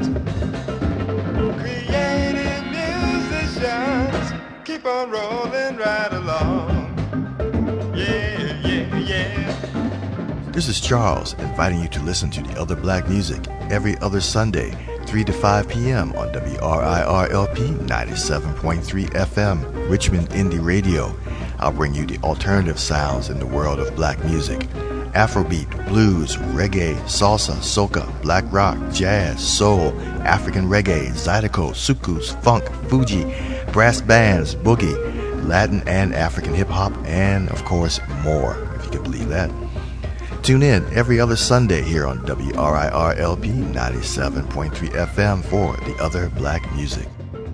Creative musicians keep on rolling right along. Yeah, yeah, yeah. This is Charles, inviting you to listen to The Other Black Music every other Sunday, three to five p.m. on W R I R L P ninety-seven point three F M, Richmond Indie Radio. I'll bring you the alternative sounds in the world of black music. Afrobeat, blues, reggae, salsa, soca, black rock, jazz, soul, African reggae, zydeco, soukous, funk, Fuji, brass bands, boogie, Latin and African hip-hop, and, of course, more, if you can believe that. Tune in every other Sunday here on W R I R L P ninety-seven point three F M for The Other Black Music.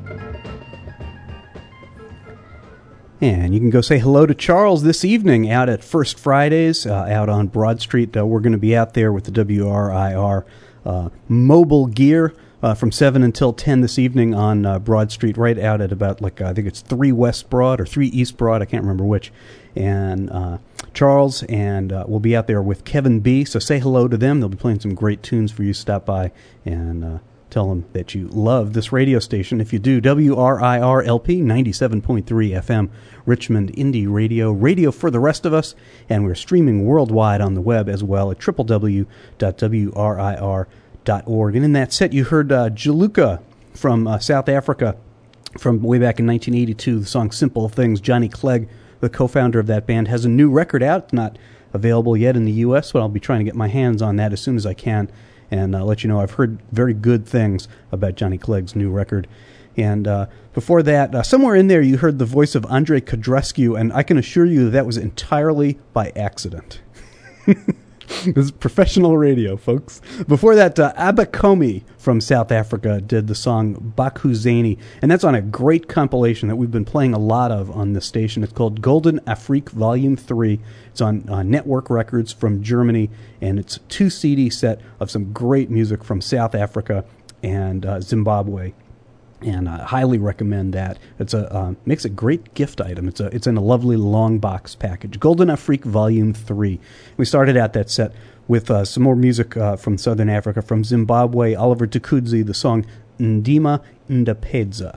And you can go say hello to Charles this evening out at First Fridays uh, out on Broad Street. Uh, we're going to be out there with the W R I R uh, mobile gear uh, from seven until ten this evening on uh, Broad Street, right out at about, like, uh, I think it's three West Broad or three East Broad. I can't remember which. And uh, Charles, and uh, we'll be out there with Kevin B. So say hello to them. They'll be playing some great tunes for you. Stop by and uh, tell them that you love this radio station. If you do, W R I R L P ninety-seven point three F M, Richmond Indie Radio, radio for the rest of us, and we're streaming worldwide on the web as well at w w w dot w r i r dot org. And in that set, you heard uh, Jaluka from uh, South Africa from way back in nineteen eighty-two, the song Simple Things. Johnny Clegg, the co-founder of that band, has a new record out. It's not available yet in the U S, but I'll be trying to get my hands on that as soon as I can and uh, let you know I've heard very good things about Johnny Clegg's new record. And uh, before that, uh, somewhere in there you heard the voice of Andre Codrescu, and I can assure you that, that was entirely by accident. This is professional radio, folks. Before that, uh, Abakomi from South Africa did the song Bakhuzeni, and that's on a great compilation that we've been playing a lot of on this station. It's called Golden Afrique Volume three. It's on uh, Network Records from Germany, and it's a two C D set of some great music from South Africa and uh, Zimbabwe. And I highly recommend that. It's a uh, makes a great gift item. It's a it's in a lovely long box package. Golden Afrique Volume three. We started out that set with uh, some more music uh, from Southern Africa, from Zimbabwe. Oliver Tukudzi, the song Ndima Ndapedza.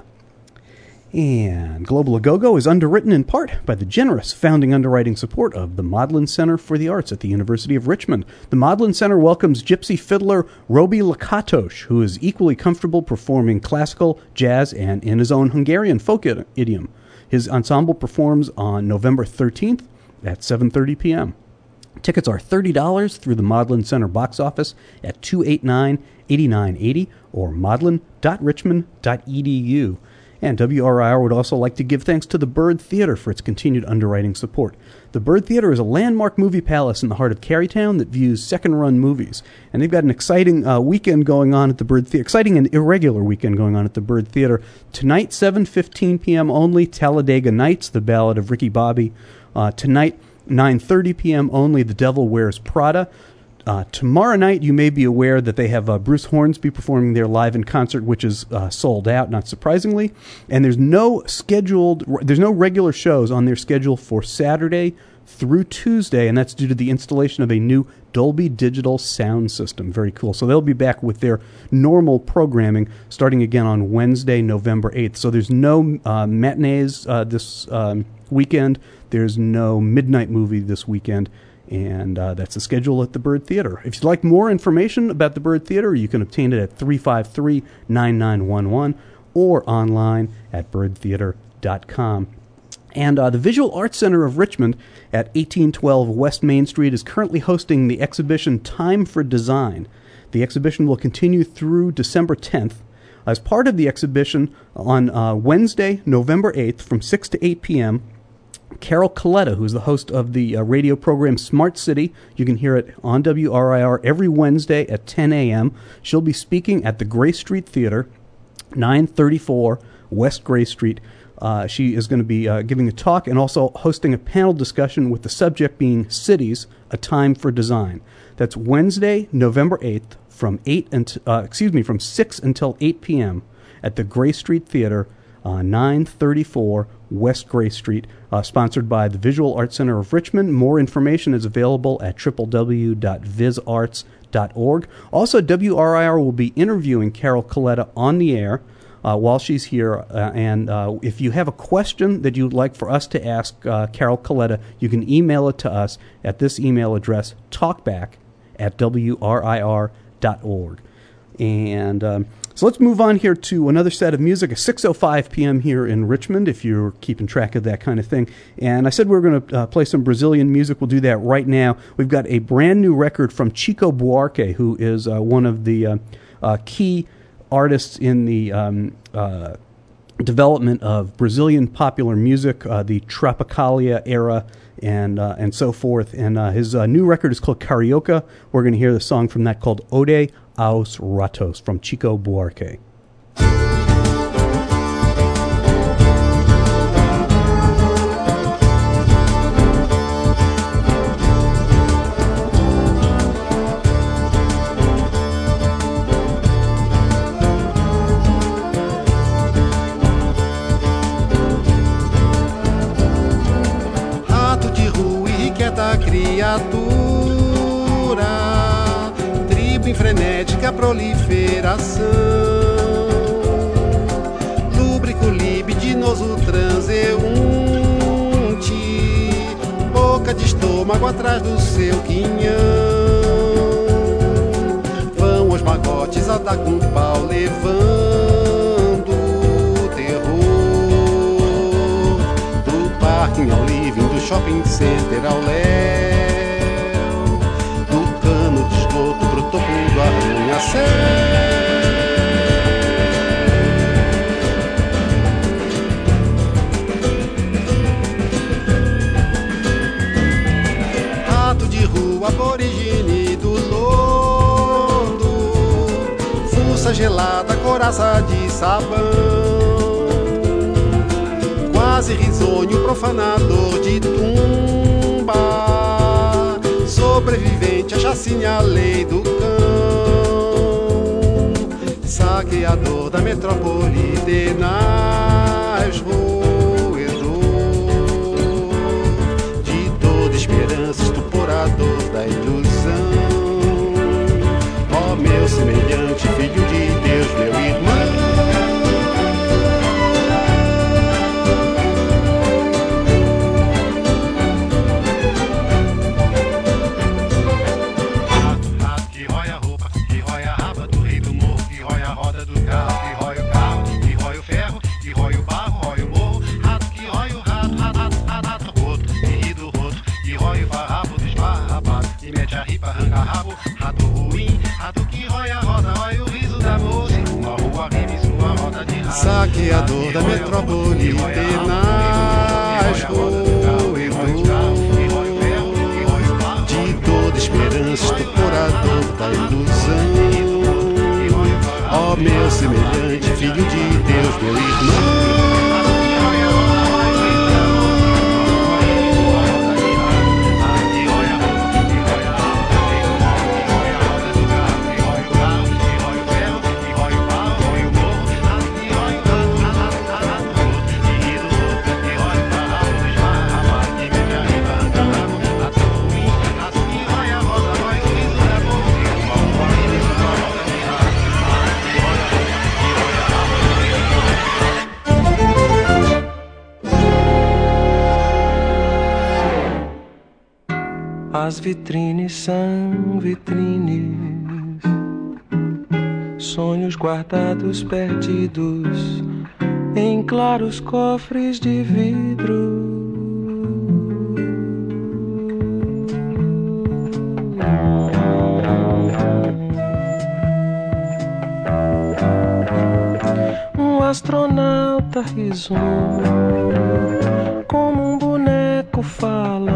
And Global Agogo is underwritten in part by the generous founding underwriting support of the Modlin Center for the Arts at the University of Richmond. The Modlin Center welcomes gypsy fiddler Robi Lakatosh, who is equally comfortable performing classical, jazz, and in his own Hungarian folk idiom. His ensemble performs on November thirteenth at seven thirty p.m. Tickets are thirty dollars through the Modlin Center box office at two eight nine, eight nine eight zero or modlin dot richmond dot e d u. And W R I R would also like to give thanks to the Bird Theater for its continued underwriting support. The Bird Theater is a landmark movie palace in the heart of Carytown that views second-run movies. And they've got an exciting uh, weekend going on at the Bird Theater, exciting and irregular weekend going on at the Bird Theater. Tonight, seven fifteen p.m. only, Talladega Nights, The Ballad of Ricky Bobby. Uh, tonight, nine thirty p.m. only, The Devil Wears Prada. Uh, tomorrow night, you may be aware that they have uh, Bruce Hornsby performing there live in concert, which is uh, sold out, not surprisingly. And there's no scheduled, there's no regular shows on their schedule for Saturday through Tuesday, and that's due to the installation of a new Dolby Digital sound system. Very cool. So they'll be back with their normal programming starting again on Wednesday, November eighth. So there's no uh, matinees uh, this um, weekend. There's no midnight movie this weekend. And uh, that's the schedule at the Bird Theater. If you'd like more information about the Bird Theater, you can obtain it at three five three, nine nine one one or online at bird theater dot com. And uh, the Visual Arts Center of Richmond at eighteen twelve West Main Street is currently hosting the exhibition Time for Design. The exhibition will continue through December tenth. As part of the exhibition, on uh, Wednesday, November eighth, from six to eight p.m., Carol Coletta, who's the host of the uh, radio program Smart City. You can hear it on W R I R every Wednesday at ten a.m. She'll be speaking at the Gray Street Theater, nine thirty-four West Gray Street. Uh, she is going to be uh, giving a talk and also hosting a panel discussion with the subject being Cities, A Time for Design. That's Wednesday, November eighth, from eight and uh, excuse me, from six until eight p.m. at the Gray Street Theater, uh, nine thirty-four West Gray Street, uh, sponsored by the Visual Arts Center of Richmond. More information is available at w w w dot vis arts dot org. Also, W R I R will be interviewing Carol Coletta on the air uh, while she's here. Uh, and uh, if you have a question that you'd like for us to ask uh, Carol Coletta, you can email it to us at this email address, talkback at w r i r dot org. And um, so let's move on here to another set of music at six oh five p.m. here in Richmond, if you're keeping track of that kind of thing. And I said we were going to uh, play some Brazilian music. We'll do that right now. We've got a brand new record from Chico Buarque, who is uh, one of the uh, uh, key artists in the um, uh, development of Brazilian popular music, uh, the Tropicalia era, and uh, and so forth. And uh, his uh, new record is called Carioca. We're going to hear the song from that called Ode aos Ratos from Chico Buarque. Rato de rua irrequieta criatura, tribo em frenética proliferação, lúbrico libidinoso transeunte, boca de estômago atrás do seu quinhão. Vão os magotes a dar com pau levando o terror do parking ao living, do shopping center ao léu, do cano de esgoto pro topo do arranha-céu. Rato de rua aborigine do lodo, fuça gelada, coraça de sabão, quase risonho, profanador de tumba, sobrevivente a chacina, a lei do cão, saqueador da metrópole de nas roedor de toda esperança, estuporador da ilusão. Ó meu semelhante, filho de Deus, meu irmão. Saqueador da metrópole tenaz, roedor As vitrines são vitrines, sonhos guardados perdidos em claros cofres de vidro. Um astronauta risonho, como um boneco falante,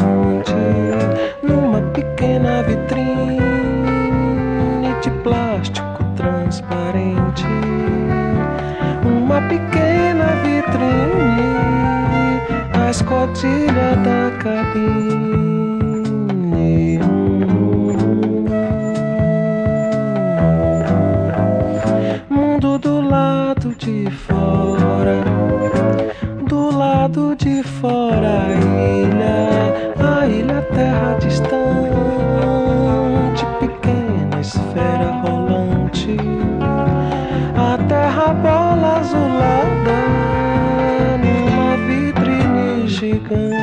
numa pequena vitrine de plástico transparente. Uma pequena vitrine, a escotilha da cabine. Mundo do lado de fora, do lado de fora a ilha, a ilha terra distante, pequena esfera rolante, a terra bola azulada numa vitrine gigante.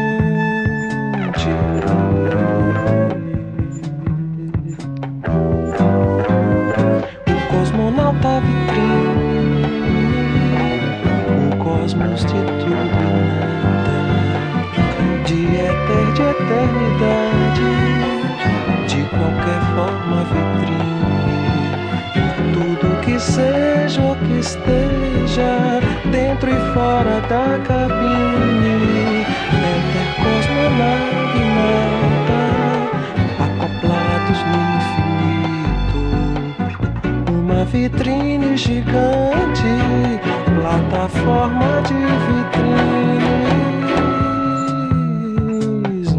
O cosmonauta vitrine, um cosmos de tudo e nada, de éter, de eternidade, de qualquer forma vitrine, tudo que seja ou que esteja dentro e fora da cabine, éter, cosmonave, nada, acoplados no infinito, uma vitrine gigante, plataforma de vitrines.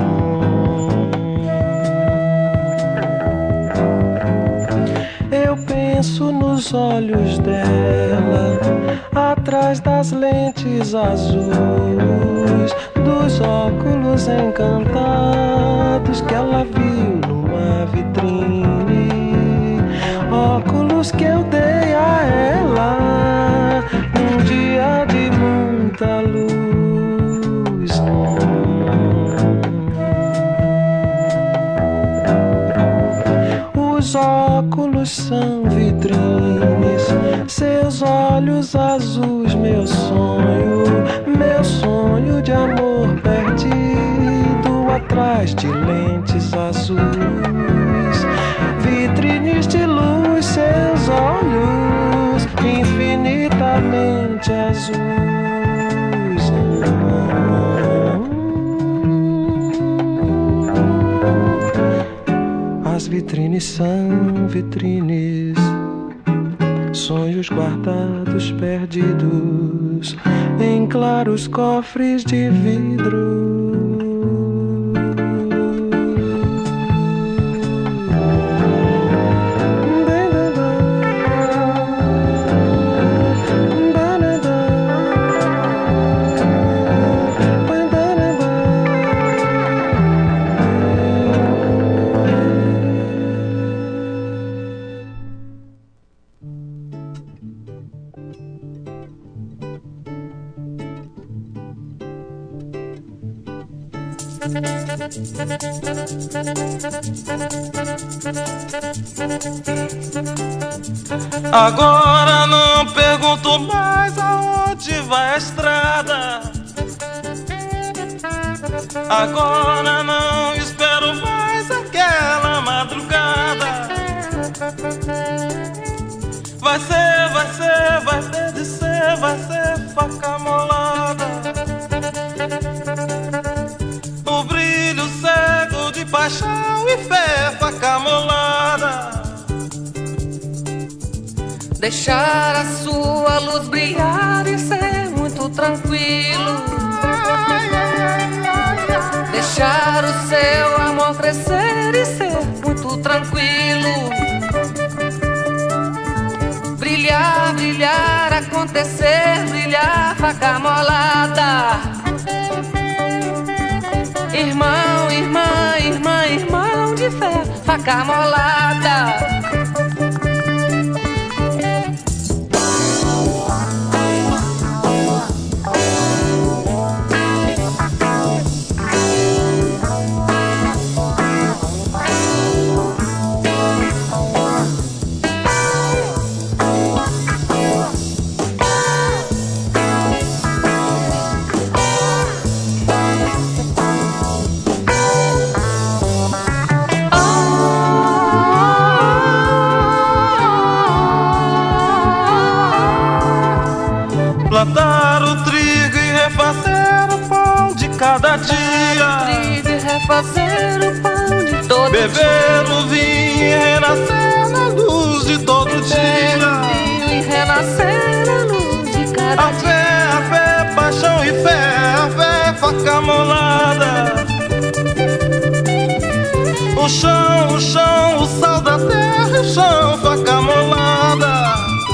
Eu penso nos olhos dela, atrás das lentes azuis, dos óculos encantados que ela viu numa vitrine, óculos que eu dei a ela num dia de muita luz. Os óculos são vitrines, seus olhos azuis, meu sonho, meu sonho de amor perdido atrás de lentes azuis, vitrines de luz, seus olhos infinitamente azuis. As vitrines são vitrines, sonhos guardados perdidos em claros cofres de vidro. Agora não pergunto mais aonde vai a estrada. Agora não espero mais aquela madrugada. Vai ser, vai ser, vai ter de ser, vai ser faca molada. O brilho cego de paixão e fé, faca molada. Deixar a sua luz brilhar e ser muito tranquilo. Deixar o seu amor crescer e ser muito tranquilo. Brilhar, brilhar, acontecer, brilhar, faca molada. Irmão, irmã, irmã, irmão de fé, faca molada. comer o pão de todo beber dia. o vinho e renascer na luz de todo dia. Vinho e renascer na luz de cada A fé, a fé, paixão e fé, a fé, faca molada. O chão, o chão, o sal da terra, o chão, faca molada.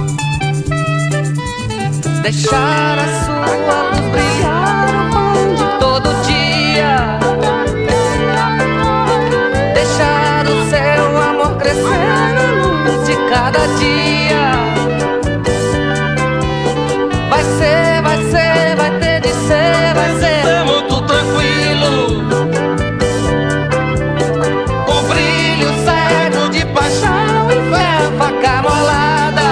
Deixar a sua luz brilhar o pão de todo dia. Deixar o seu amor crescer na luz de cada dia. Vai ser, vai ser, vai ter de ser, vai ser muito tranquilo. O brilho cego de paixão e fé, faca molada.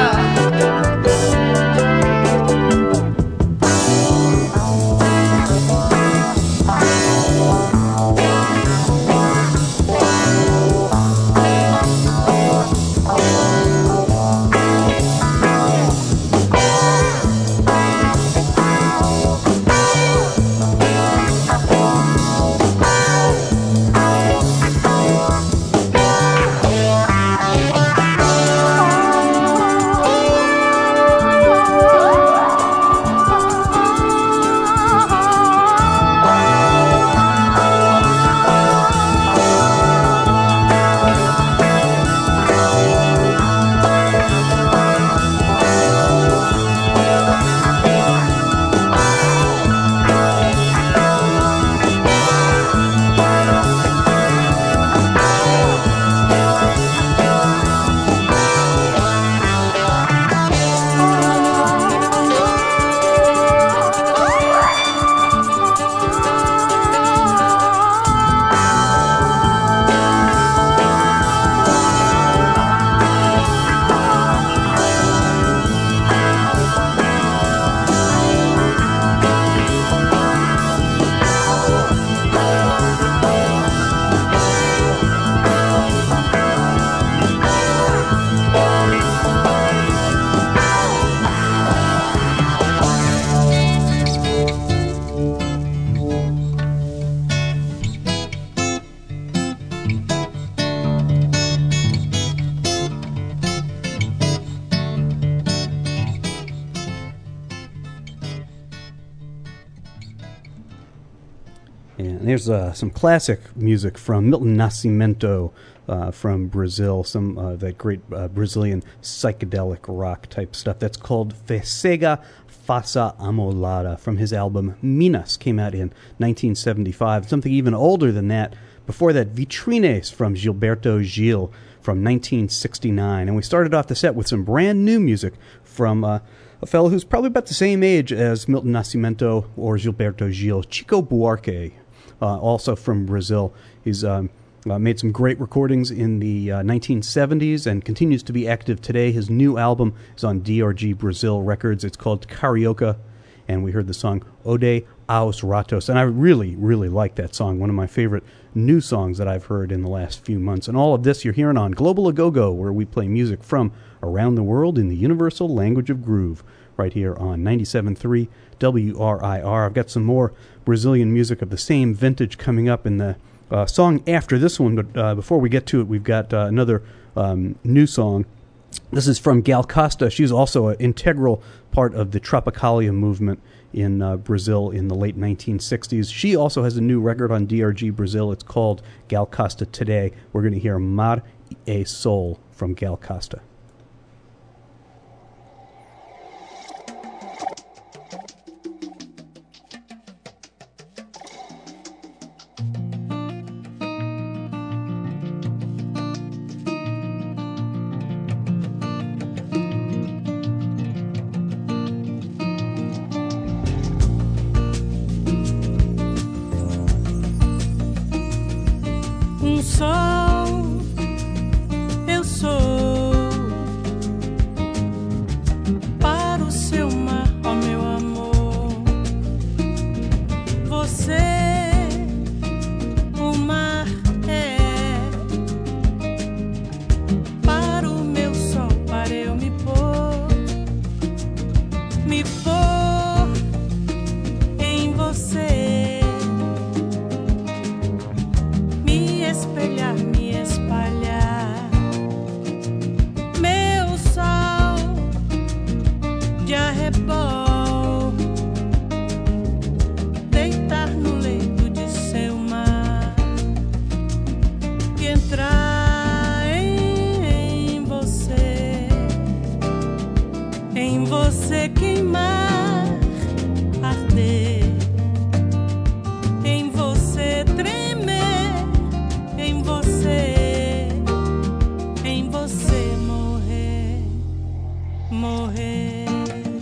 And there's uh, some classic music from Milton Nascimento uh, from Brazil, some uh, that great uh, Brazilian psychedelic rock type stuff. That's called Fesega Faça Amolada from his album Minas, came out in nineteen seventy-five. Something even older than that. Before that, Vitrines from Gilberto Gil from nineteen sixty-nine. And we started off the set with some brand new music from uh, a fellow who's probably about the same age as Milton Nascimento or Gilberto Gil, Chico Buarque, uh, also from Brazil. He's um, uh, made some great recordings in the uh, nineteen seventies and continues to be active today. His new album is on D R G Brazil Records. It's called Carioca, and we heard the song Ode aos Ratos. And I really, really like that song, one of my favorite new songs that I've heard in the last few months. And all of this you're hearing on Global A-Go-Go, where we play music from around the world in the universal language of groove, right here on ninety-seven point three W R I R. I've got some more Brazilian music of the same vintage coming up in the uh, song after this one, but uh, before we get to it, we've got uh, another um, new song. This is from Gal Costa. She's also an integral part of the Tropicalia movement in uh, Brazil in the late nineteen sixties. She also has a new record on D R G Brazil. It's called Gal Costa Today. We're going to hear Mar e Sol from Gal Costa. Um sol, eu sou para o seu mar, ó meu amor. Você, o mar é para o meu sol, para eu me pôr, me pôr em você. Me espelhar, me espalhar. Meu sol de arrebol, deitar no leito de seu mar e entrar em você, em você queimar, arder, em você tremer, em você, em você morrer, morrer.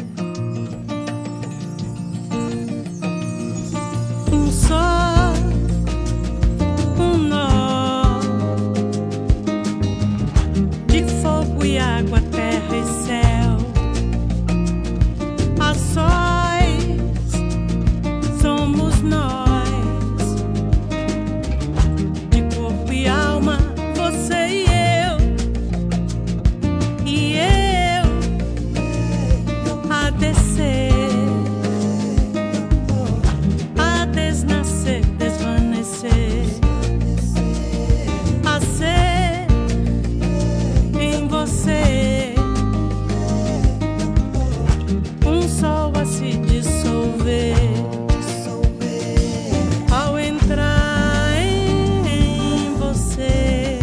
Um só, um nó de fogo e água, terra e céu, a sós somos nós, de corpo e alma, você e eu, e eu a descer, a desnascer, desvanecer, a ser em você, um sol a se dissolver, ao entrar em você,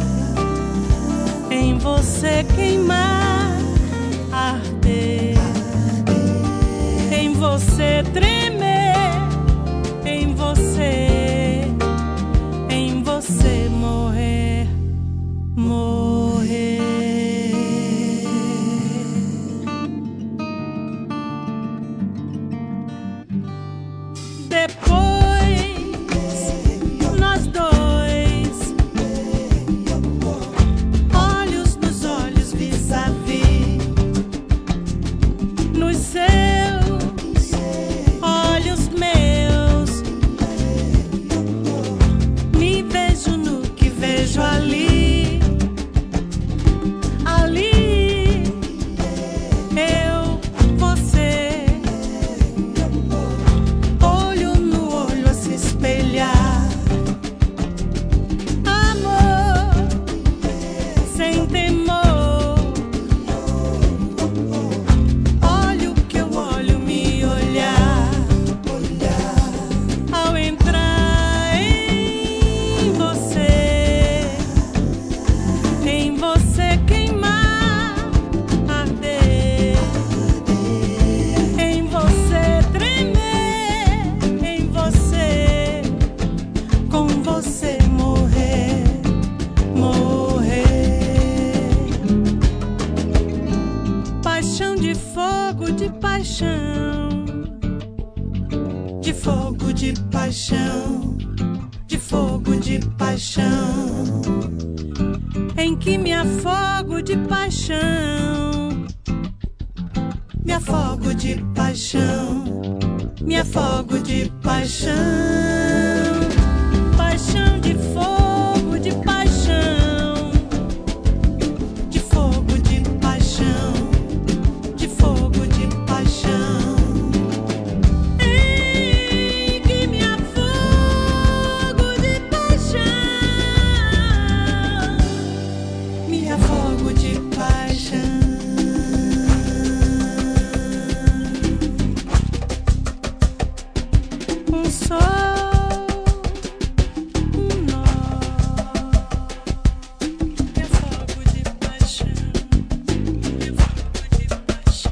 em você queimar, arder, em você tremer, em você, em você morrer, morrer. Depois nós dois, olhos nos olhos, vis-a-vis, nos seus olhos meus, me vejo no que vejo ali, ali, eu, você, olho no olho a se espelhar, amor, sem temor, olho que eu olho, me olhar, ao entrar em você, em você queimar, arder, em você tremer, em você, com você morrer, morrer. Paixão de fogo, de paixão, de fogo, de paixão, de fogo, de paixão, em que me afogo de paixão, me afogo de paixão, me afogo de paixão, paixão de fogo, de paixão, de fogo, de paixão, de fogo, de paixão, em que me afogo de paixão, me afogo de paixão. Um sol, um nó, me afogo de paixão, me afogo de paixão,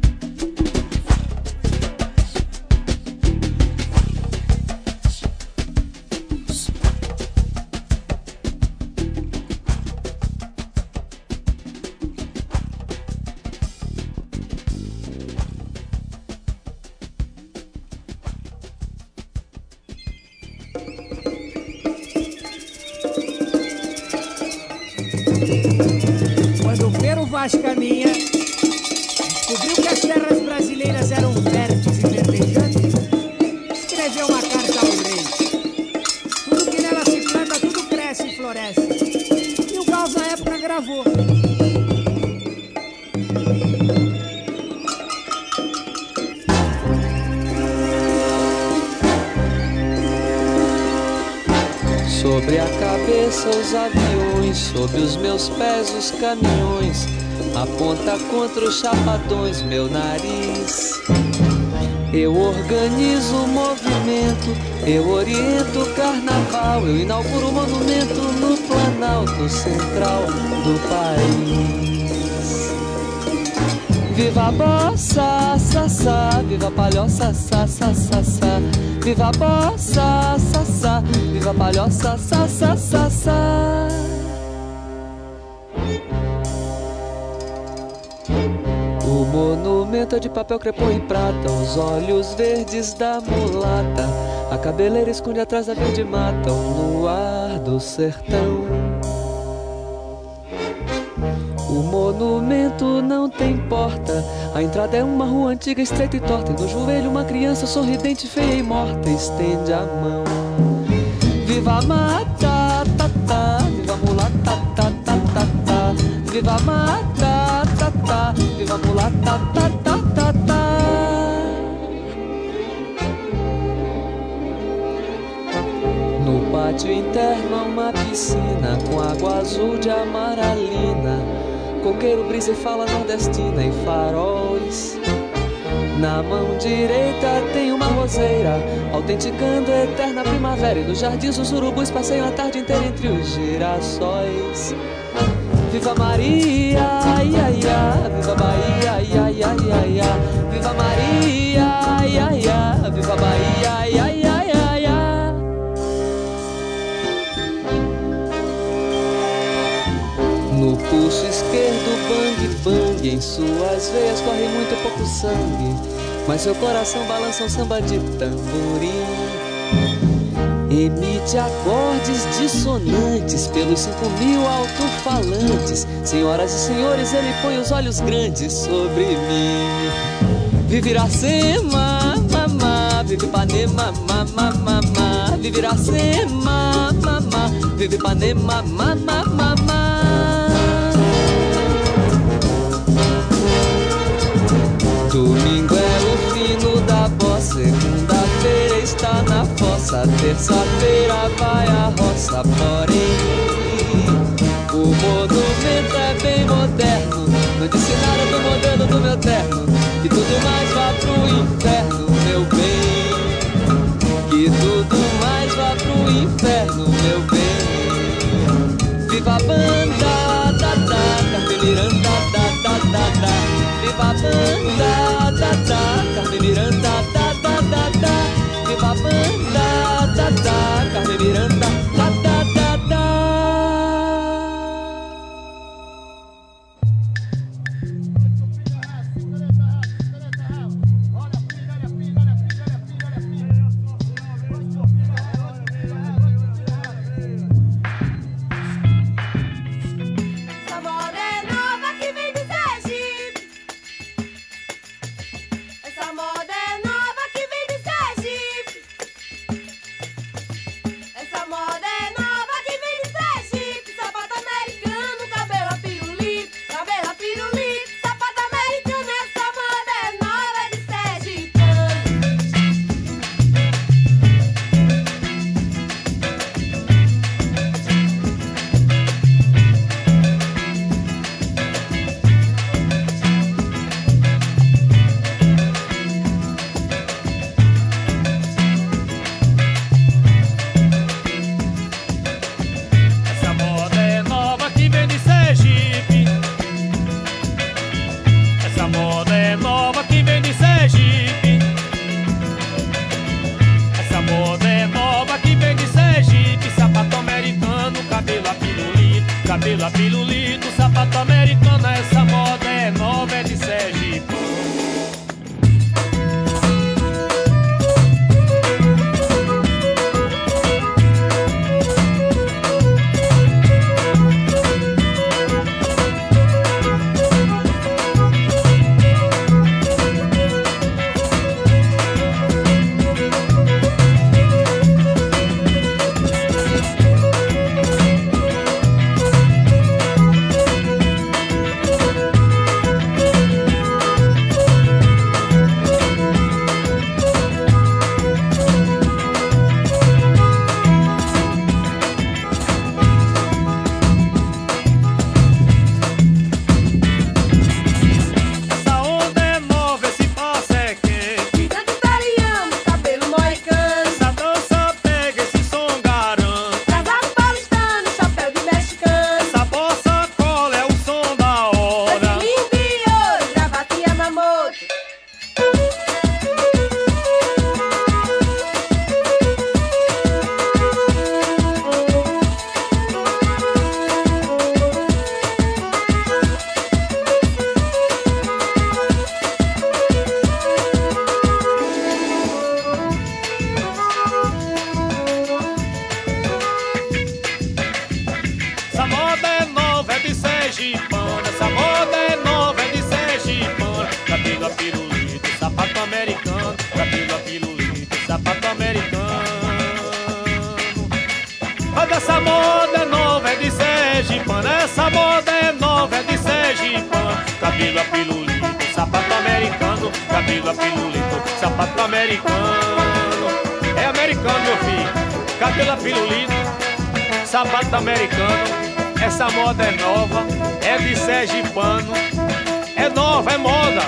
Quando o Pero Vaz Caminha descobriu que as terras brasileiras eram férteis e verdejantes, escreveu uma carta ao rei. Tudo que nela se planta, tudo cresce e floresce. E o Gauss, na época, gravou. Sobre a cabeça os aviões, sob os meus pés os caminhões, aponta contra os chapadões meu nariz. Eu organizo o movimento, eu oriento o carnaval, eu inauguro o monumento no Planalto Central do país. Viva a bossa, sa, sa, viva a palhoça, sa, sa, sa, sa. Viva a bossa, sa, sa, viva a palhoça, sa, sa, sa, sa. O monumento é de papel crepom e prata, os olhos verdes da mulata, a cabeleira esconde atrás da verde mata, o luar do sertão. O monumento não tem porta, a entrada é uma rua antiga, estreita e torta, e no joelho uma criança sorridente, feia e morta, estende a mão. Viva a mata, ta, ta, viva a mulata, ta, ta, ta, ta. Viva a mata, ta, ta, viva a mulata, ta, ta, ta, ta. No pátio interno há uma piscina com água azul de amaralina, coqueiro, brisa e fala nordestina e faróis. Na mão direita tem uma roseira, autenticando a eterna primavera, e nos jardins os urubus passeiam a tarde inteira entre os girassóis. Viva Maria, ai, ai, ai, viva Bahia, ai, ai, ai, ai, ai. Viva Maria, ai, ai, ai, viva Bahia, ai, ai, ai, ai, ai. No pulso esquerdo, bang, bang, em suas veias corre muito pouco sangue, mas seu coração balança um samba de tamborim. Emite acordes dissonantes pelos cinco mil alto-falantes. Senhoras e senhores, ele põe os olhos grandes sobre mim. Vive Iracema, mamá, vive Ipanema, mamá, mamá. Vive Iracema, mamá, vive Ipanema, mamá, mamá. Domingo é o fino da bossa, segunda-feira está na fossa, terça-feira vai à roça, porém o monumento é bem moderno, no dicionário do modelo do meu terno, que tudo mais vá pro inferno, meu bem, que tudo mais vá pro inferno, meu bem. Viva a banda, da, da, Carmen Miranda, da, da, da, da. Viva a banda, da, da, Carmen Miranda, da, da, da, da. Viva a banda, da, da, Carmen Miranda, da, da, da, da. Essa moda é nova que vem do Sergipe. Essa moda é nova que vem do Sergipe. Essa moda é nova que vem do Sergipe. Sapato americano, cabelo a pirulito, cabelo a pirulito, sapato americano. Essa moda é nova de Sergipe. Essa moda é nova que vem de Sergipe. Essa moda é nova que vem de Sergipe. Essa moda é nova que vem de Sergipe. Sapato americano, cabelo a pirulito, cabelo a pirulito, sapato americano. Essa moda é nova, é de Sergipe. sergipano. Essa moda é nova, é de sergipano. Cabelo a pirulito, sapato americano. Cabelo a pirulito, sapato americano. Toda essa moda é nova, é de sergipano. Essa moda é nova, é de sergipano. Cabelo a pirulito, sapato americano. Cabelo a pirulito, sapato americano. É americano, meu filho. Cabelo a pirulito, sapato americano. Essa moda é nova, é de sergipano. É nova, é moda.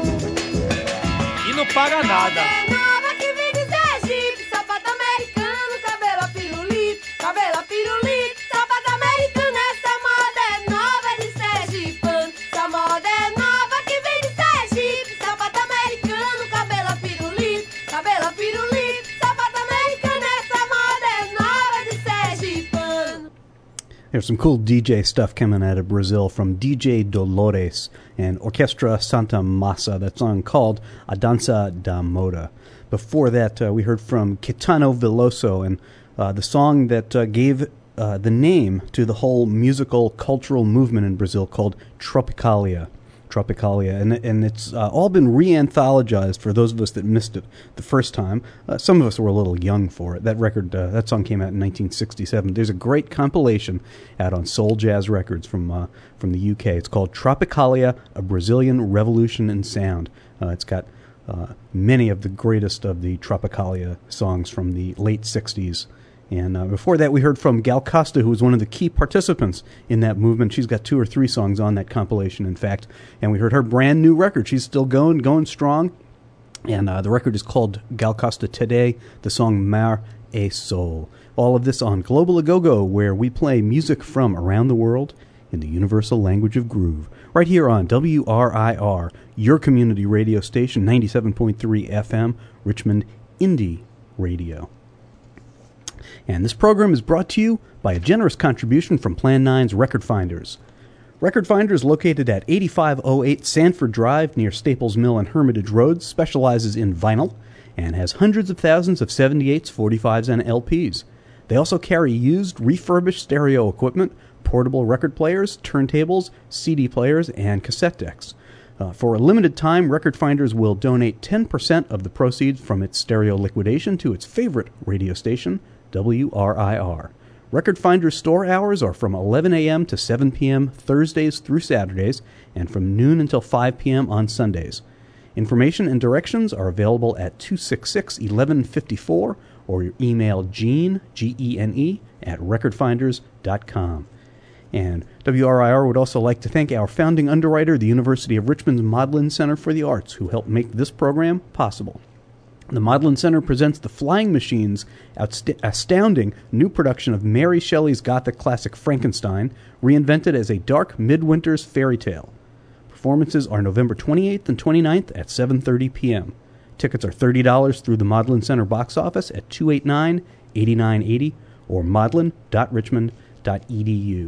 E não paga nada. É nova que vem de Sergipe, sapato americano, cabelo a pirulito, cabelo a pirulito, sapato americano. Essa moda é nova, é de sergipano. Essa moda é nova que vem de Sergipe, sapato americano, cabelo a pirulito, cabelo a pirulito, sapato americano. Essa moda é nova, é de sergipano. There's some cool D J stuff coming out of Brazil from D J Dolores and Orquestra Santa Massa. That song called A Dança da Moda. Before that, uh, we heard from Caetano Veloso and uh, the song that uh, gave uh, the name to the whole musical cultural movement in Brazil called Tropicalia. Tropicalia, and and it's uh, all been re-anthologized for those of us that missed it the first time. Uh, some of us were a little young for it. That record, uh, that song came out in nineteen sixty-seven. There's a great compilation out on Soul Jazz Records from uh, from the U K. It's called Tropicalia: A Brazilian Revolution in Sound. Uh, it's got uh, many of the greatest of the Tropicalia songs from the late sixties. And uh, before that, we heard from Gal Costa, who was one of the key participants in that movement. She's got two or three songs on that compilation, in fact. And we heard her brand new record. She's still going, going strong. And uh, the record is called Gal Costa Today, the song Mar e Sol. All of this on Global Agogo, where we play music from around the world in the universal language of groove. Right here on W R I R, your community radio station, ninety-seven point three F M, Richmond Indie Radio. And this program is brought to you by a generous contribution from Plan nine's Record Finders. Record Finders, located at eighty-five oh eight Sanford Drive near Staples Mill and Hermitage Roads, specializes in vinyl and has hundreds of thousands of seventy-eights, forty-fives, and L Ps. They also carry used, refurbished stereo equipment, portable record players, turntables, C D players, and cassette decks. Uh, for a limited time, Record Finders will donate ten percent of the proceeds from its stereo liquidation to its favorite radio station, W R I R. Record Finders store hours are from eleven a.m. to seven p.m. Thursdays through Saturdays, and from noon until five p.m. on Sundays. Information and directions are available at two six six, eleven fifty-four, or email Gene, G E N E, at record finders dot com. And W R I R would also like to thank our founding underwriter, the University of Richmond's Modlin Center for the Arts, who helped make this program possible. The Modlin Center presents The Flying Machine's outst- astounding new production of Mary Shelley's Gothic classic Frankenstein, reinvented as a dark midwinter's fairy tale. Performances are November twenty-eighth and twenty-ninth at seven thirty p.m. Tickets are thirty dollars through the Modlin Center box office at two eight nine, eight nine eight zero or modlin dot richmond dot e d u.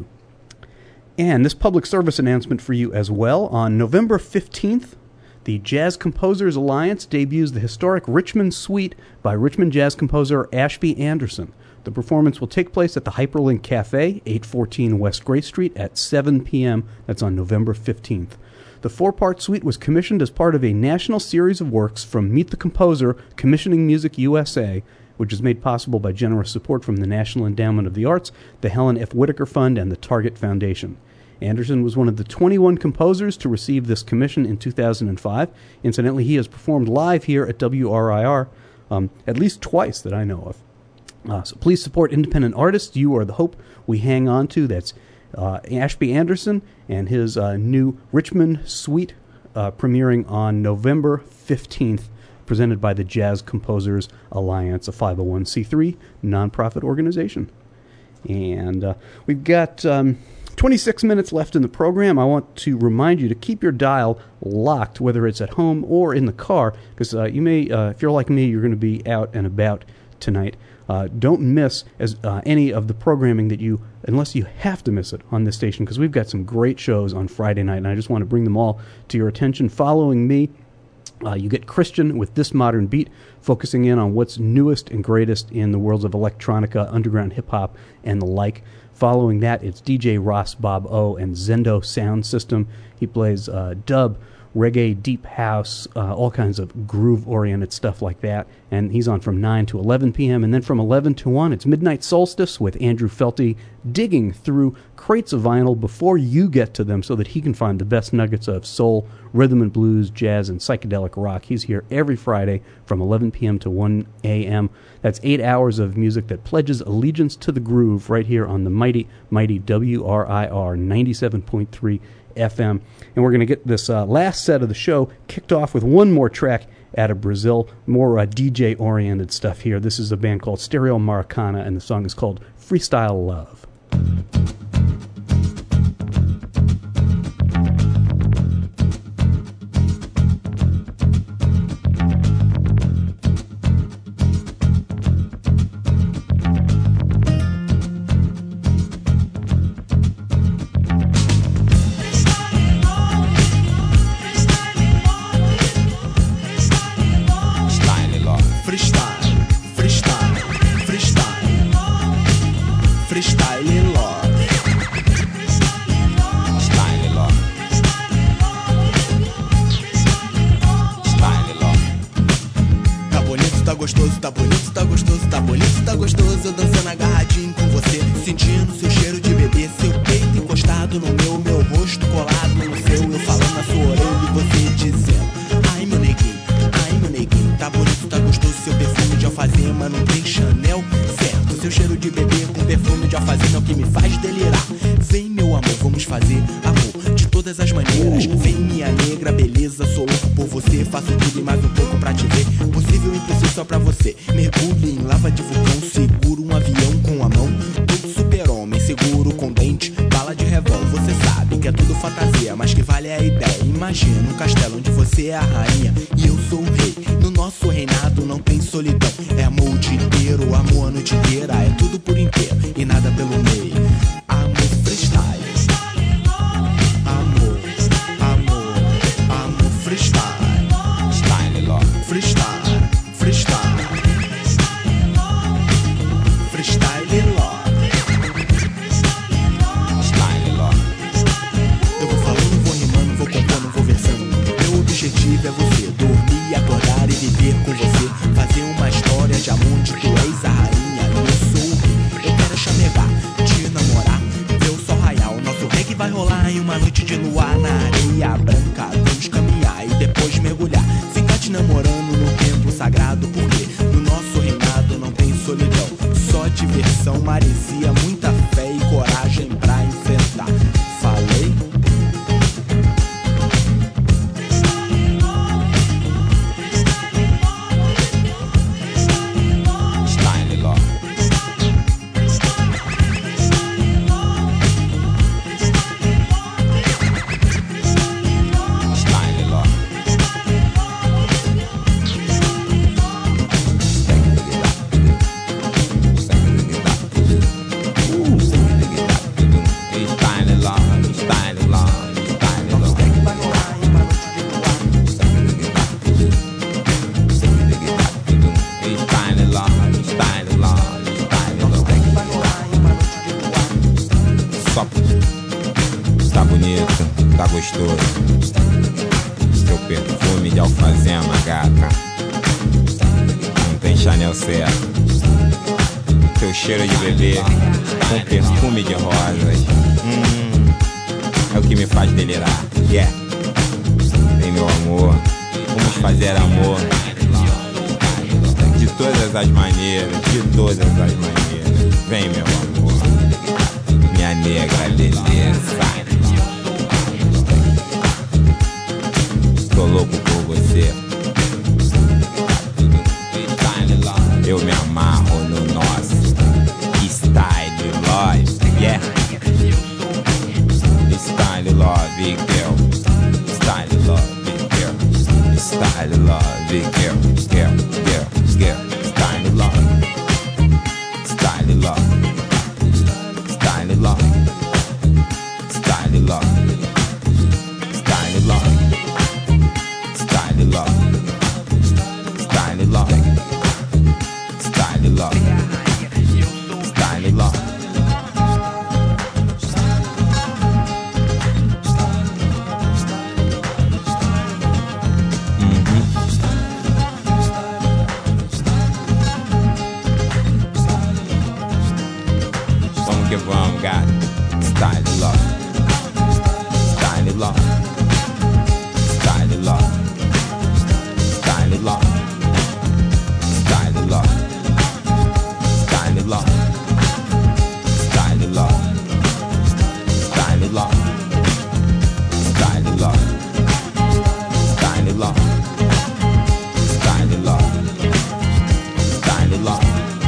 And this public service announcement for you as well. On November fifteenth, the Jazz Composers Alliance debuts the historic Richmond Suite by Richmond jazz composer Ashby Anderson. The performance will take place at the Hyperlink Cafe, eight fourteen West Gray Street at seven p.m. That's on November fifteenth. The four-part suite was commissioned as part of a national series of works from Meet the Composer, Commissioning Music U S A, which is made possible by generous support from the National Endowment of the Arts, the Helen F. Whitaker Fund, and the Target Foundation. Anderson was one of the twenty-one composers to receive this commission in two thousand five. Incidentally, he has performed live here at W R I R um, at least twice that I know of. Uh, so please support independent artists. You are the hope we hang on to. That's uh, Ashby Anderson and his uh, new Richmond Suite uh, premiering on November fifteenth, presented by the Jazz Composers Alliance, a five oh one c three nonprofit organization. And uh, we've got Um, twenty-six minutes left in the program. I want to remind you to keep your dial locked, whether it's at home or in the car, because uh, you may, uh, if you're like me, you're going to be out and about tonight. Uh, don't miss as uh, any of the programming that you, unless you have to miss it on this station, because we've got some great shows on Friday night, and I just want to bring them all to your attention. Following me Uh, you get Christian with This Modern Beat, focusing in on what's newest and greatest in the worlds of electronica, underground hip-hop, and the like. Following that, it's D J Ross Bob O and Zendo Sound System. He plays uh, dub, reggae, deep house, uh, all kinds of groove-oriented stuff like that. And he's on from nine to eleven p.m. And then from eleven to one, it's Midnight Solstice with Andrew Felty digging through crates of vinyl before you get to them so that he can find the best nuggets of soul, rhythm and blues, jazz, and psychedelic rock. He's here every Friday from eleven p.m. to one a.m. That's eight hours of music that pledges allegiance to the groove right here on the mighty, mighty W R I R ninety-seven point three F M. And we're going to get this uh, last set of the show kicked off with one more track out of Brazil, more uh, D J-oriented stuff here. This is a band called Stereo Maracana, and the song is called Freestyle Love. Style it love. Styler, Styler, Styler, Styler, Styler, Styler, Styler, Styler, Styler, Styler, Styler, Styler,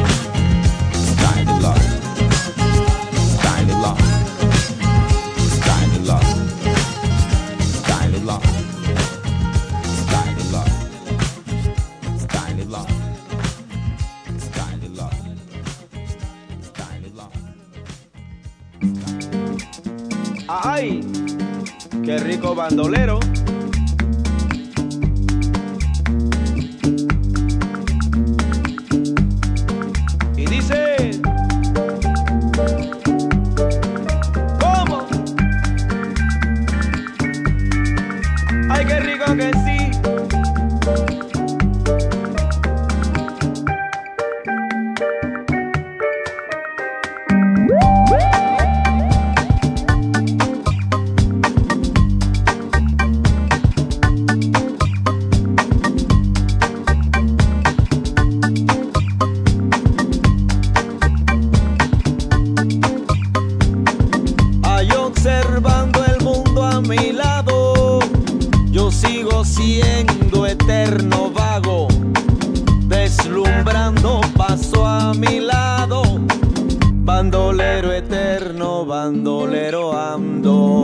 ¡Ay! ¡Qué rico bandolero! Y dice... ¿Cómo? ¡Ay, qué rico que sí! Ay, observando el mundo a mi lado, yo sigo siendo eterno vago, deslumbrando paso a mi lado, bandolero eterno, bandolero ando.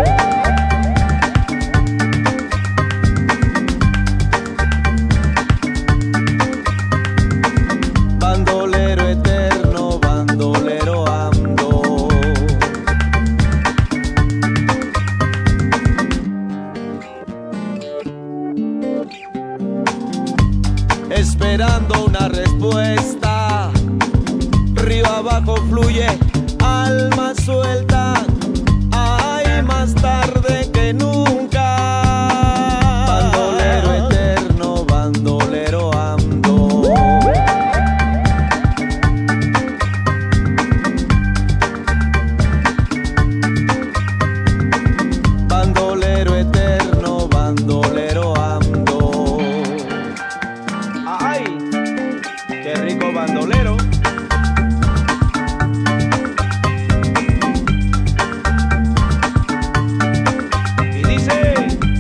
Bandolero eterno, bandolero ando. Esperando una respuesta, río abajo fluye, alma suelta, ay, más tarde que nunca. Bandolero eterno, bandolero ando. Bandolero eterno, bandolero ando. ¡Ay! ¡Qué rico bandolero! Y dice...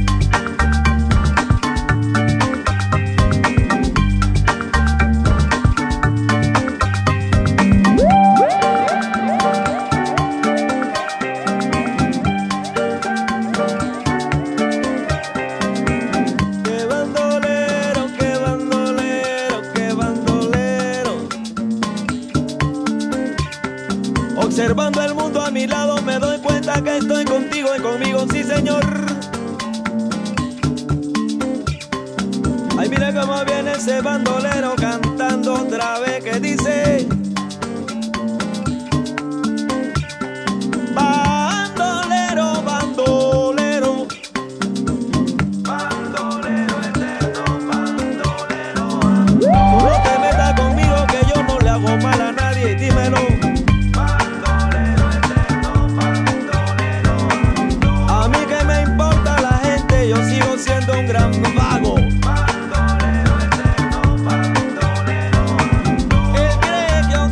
Qué bandolero, qué bandolero, qué bandolero. Observando el mundo a mi lado me doy cuenta que estoy contigo y conmigo, sí señor. Ay, mira cómo viene ese bandolero cantando otra vez que dice... Bandolero, bandolero. Bandolero eterno, bandolero. Tú no te metas conmigo que yo no le hago mal a nadie, dímelo. Bandolero eterno, bandolero. A mí que me importa la gente, yo sigo siendo un gran vago. Bandolero eterno, bandolero. Él cree que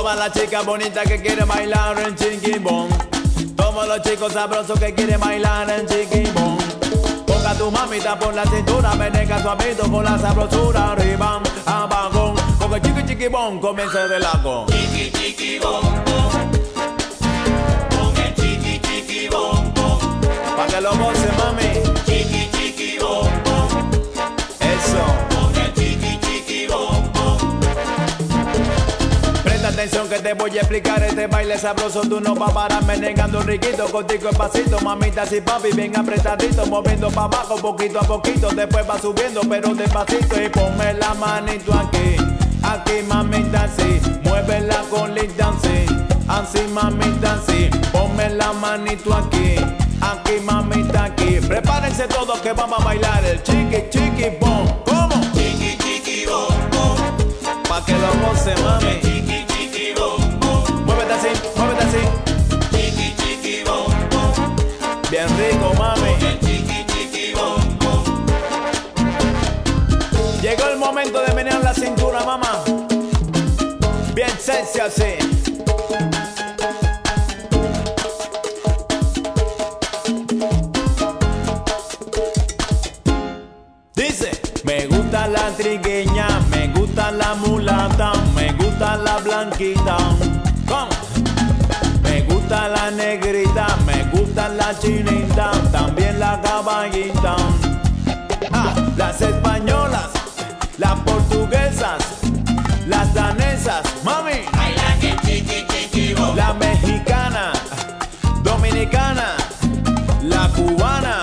Todas las chicas bonitas que quieren bailar en chiquibón. Todos los chicos sabrosos que quieren bailar en chiquibón. Ponga tu mamita por la cintura, meneca suavito con la sabrosura. Arriba, abajo, con el chiqui chiquibón comienza el relajo. Chiqui chiquibón, con el chiqui chiquibón. Pa' que lo goce, mami. Chiqui chiquibón. Eso. Con el chiqui chiquibón. Presta atención que te voy a explicar este baile sabroso. Tú no vas a parar menegando riquito, contigo el pasito, mamitas y papi bien apretadito, moviendo pa' abajo poquito a poquito, después va subiendo pero despacito y ponme la manito aquí, aquí mamita sí, mueve la colita así, así mamita sí, ponme la manito aquí, aquí mamita aquí, prepárense todos que vamos a bailar el chiqui chiqui bom, ¿cómo? Chiqui chiqui bom bom, pa' que lo goce mami. Muévete así, muévete así. Chiqui, chiqui, bom, bom. Bien rico, mami. Chiqui, chiqui, bom, bom. Llegó el momento de menear la cintura, mamá. Bien sexy así. Dice, me gusta la trigueña, me gusta la mulata, me gusta la blanquita. ¿Cómo? Me gusta la negrita, me gusta la chinita, también la caballita. Ah, las españolas, las portuguesas, las danesas, mami. La mexicana, dominicana, la cubana,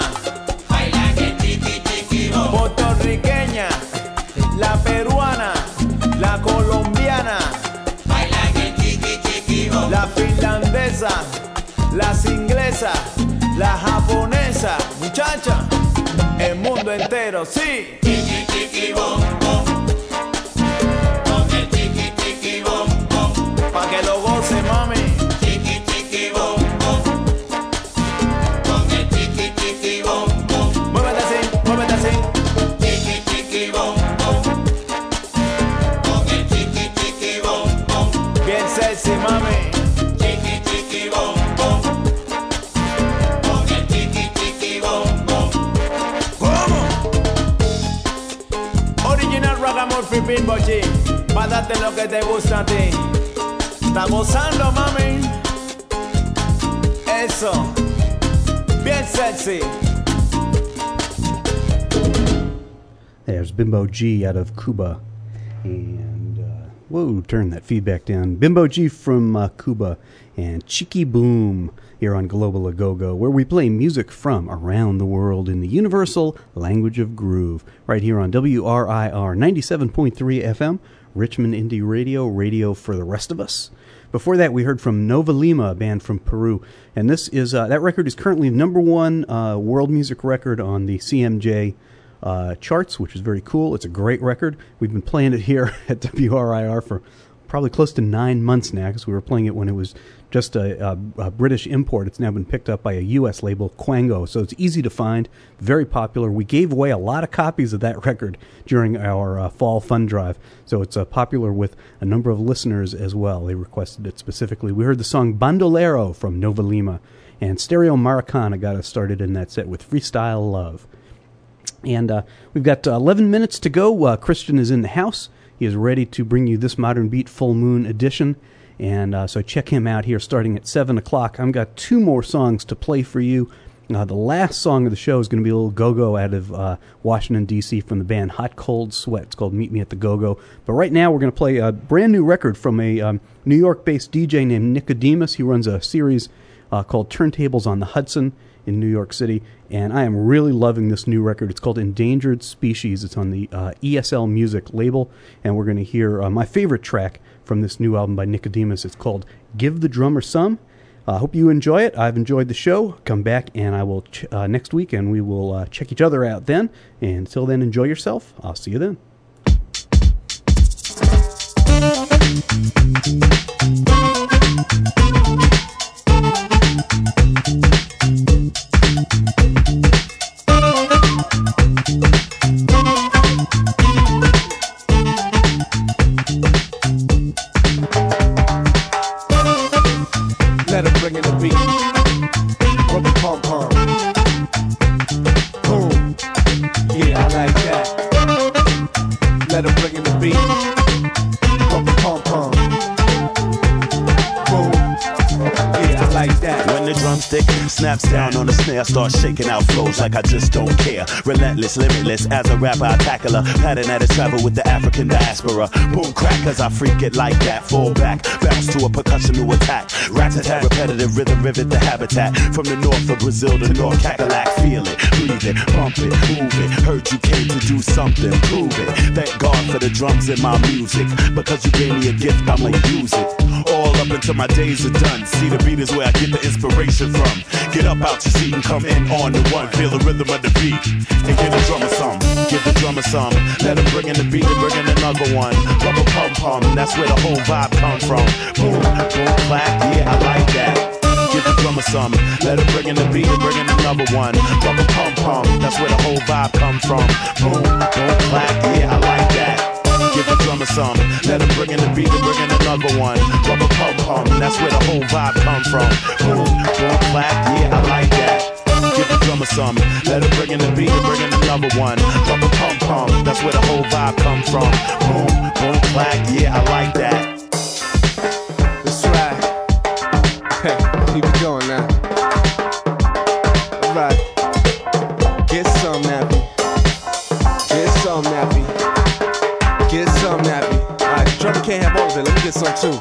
puertorriqueña, la peruana, la colombiana, la finlandesa, las inglesas, la japonesa, muchacha, el mundo entero, sí. Chiqui, chiqui, bom, bom. Con el chiqui, chiqui, bom, bom. Pa' que lo goce, mami. Chiqui, chiqui, bom, bom. Con el chiqui, chiqui, bom, bom. Muévete así, muévete así. Chiqui, chiqui, bom, bom. Con el chiqui, chiqui, bom, bom. Bien sexy, mami. Bimbo G, pa' darte lo que te gusta a ti. Está gozando, mami. Eso. Bien sexy. There's Bimbo G out of Cuba. And, uh, whoa, turn that feedback down. Bimbo G from uh, Cuba and Chiqui Boom here on Global A Go-Go, where we play music from around the world in the universal language of groove, right here on W R I R ninety-seven point three F M, Richmond Indie Radio, radio for the rest of us. Before that, we heard from Nova Lima, a band from Peru, and this is uh, that record is currently number one uh, world music record on the C M J uh, charts, which is very cool. It's a great record. We've been playing it here at W R I R for probably close to nine months now, because we were playing it when it was just a, a, a British import. It's now been picked up by a U S label, Quango, so it's easy to find, very popular. We gave away a lot of copies of that record during our uh, fall fund drive, so it's uh, popular with a number of listeners as well. They requested it specifically. We heard the song Bandolero from Nova Lima, and Stereo Maracana got us started in that set with Freestyle Love. And uh, we've got uh, eleven minutes to go. Uh, Christian is in the house. He is ready to bring you this Modern Beat Full Moon edition. And uh, so check him out here starting at seven o'clock. I've got two more songs to play for you. Uh, the last song of the show is going to be a little go-go out of uh, Washington, D C from the band Hot Cold Sweat. It's called Meet Me at the Go-Go. But right now we're going to play a brand new record from a um, New York-based D J named Nicodemus. He runs a series uh, called Turntables on the Hudson in New York City. And I am really loving this new record. It's called Endangered Species. It's on the uh, E S L Music label. And we're going to hear uh, my favorite track from this new album by Nicodemus. It's called Give the Drummer Some. I uh, hope you enjoy it. I've enjoyed the show. Come back and I will ch- uh, next week, and we will uh, check each other out then. And until then, enjoy yourself. I'll see you then. raps down on the snare, start shaking out flows like I just don't care. Relentless, limitless, as a rapper I tackle her. Pattern at a travel with the African diaspora. Boom crack, cause I freak it like that. Fall back, bounce to a percussion to attack. Rat-a-tat, repetitive rhythm, rivet the habitat. From the north of Brazil to North Cackalack. Feel it, breathe it, bump it, move it. Heard you came to do something, prove it. Thank God for the drums in my music. Because you gave me a gift, I'ma use it. All up until my days are done. See, the beat is where I get the inspiration from. Get up out your seat and come in on the one. Feel the rhythm of the beat and give the drummer some. Give the drummer some. Let him bring in the beat and bring in another one. Rubber pum pum, that's where the whole vibe come from. Boom, boom, clap, yeah, I like that. Give the drummer some. Let him bring in the beat and bring in another one. Rubber pum pum, that's where the whole vibe come from. Boom, boom, clap, yeah, I like that. Give the drummer some. Let him bring in the beat and bring in another one. Rubber pum pum, that's where the whole vibe come from. Boom, boom, clap, yeah, I like that. Give the drummer some. Let him bring in the beat and bring in another one. Rubber pum pum, that's where the whole vibe come from. Boom, boom, clap, yeah, I like that. That's right. Hey, keep it going now. Alright. Get some nappy. Get some nappy. Get some nappy. Alright, the drummer can't have all of it. Let me get some too.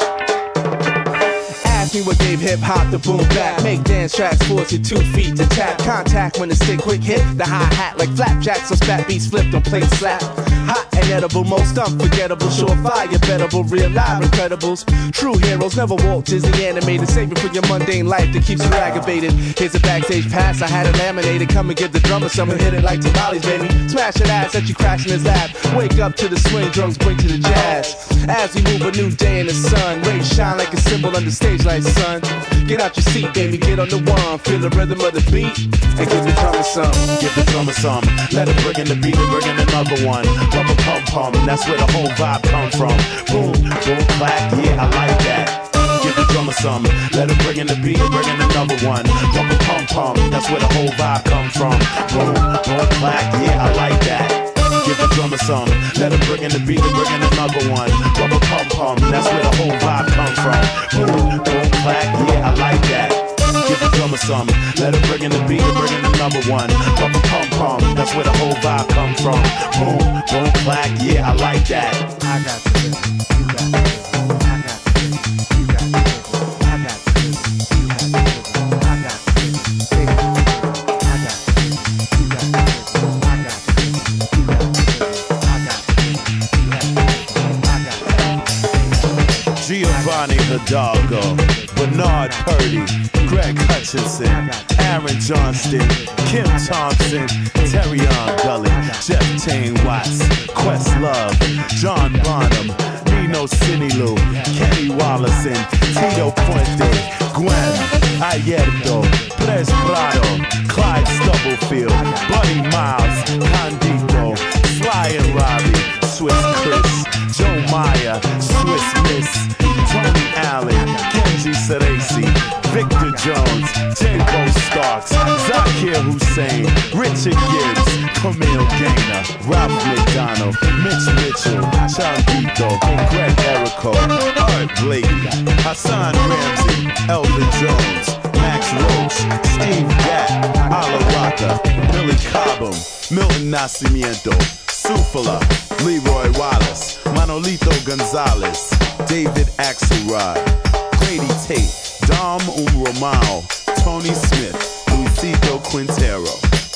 Ask me what gave hip hop the boom bap. Make dance tracks, force your two feet to tap. Contact when the stick quick hit the hi hat like flapjacks or spat beats flipped on plate slap. Hot and edible, most unforgettable, surefire, bettable, real live incredibles. True heroes never walk Disney animated, saving for your mundane life that keeps you aggravated. Here's a backstage pass, I had it laminated. Come and give the drummer some and hit it like tamales, baby. Smash that ass that you crash in his lap. Wake up to the swing, drums bring to the jazz. As we move a new day in the sun, rays shine like a symbol on the stage light, son. Get out your seat, baby, get on the one. Feel the rhythm of the beat and give the drummer some. Give the drummer some. Let him bring in the beat and bring in another one. Rubber pum pum, that's where the whole vibe come from. Boom, boom, clap, yeah, I like that. Give the drummer some. Let him bring in the beat and bring in another one. Rubber pum pum, that's where the whole vibe come from. Boom, boom, clap, yeah, I like that. Give the drummer some. Let him bring in the beat and bring in another one. Rubber pum pum, that's where the whole vibe come from. Boom, boom, clap, yeah, I like that. Give the drummer some. Let him bring in the beat and bring in another one. Rubber pum pum, that's where the whole vibe come from. Boom, boom, clap, yeah, I like that. I got the rhythm, you got the rhythm. I got the rhythm, you got the rhythm. I got the rhythm, you got the rhythm. I got the rhythm, I got the rhythm. I got the rhythm, you got the rhythm. I got the rhythm, you got the rhythm. I got the rhythm, you got the rhythm. I got the rhythm. Giovanni Hidalgo, Bernard Purdy, Greg Hutchinson, Aaron Johnston, Kim Thompson, Terrion Gully, Jeff Tane Watts, Questlove, John Bonham, Nino Sinilu, Kenny Wallison, Tito Puente, Gwen, Ayerto, Pres Prado, Clyde Stubblefield, Buddy Miles, Condito, Sly and Robbie, Swiss Chris, Joe Meyer, Swiss Miss, Tony Allen, Kenji Ceresi, Victor Jones, J-Bo Starks, Zakir Hussein, Richard Gibbs, Camille Gaynor, Ralph McDonald, Mitch Mitchell, Chandito, Greg Erico, Art Blakey, Hassan Ramsey, Elvin Jones, Max Roach, Steve Gatt, Ala Raka, Billy Cobham, Milton Nascimento, Sufala, Leroy Wallace, Manolito Gonzalez, David Axelrod, Grady Tate, Dom Umromao, Tony Smith, Luisito Quintero,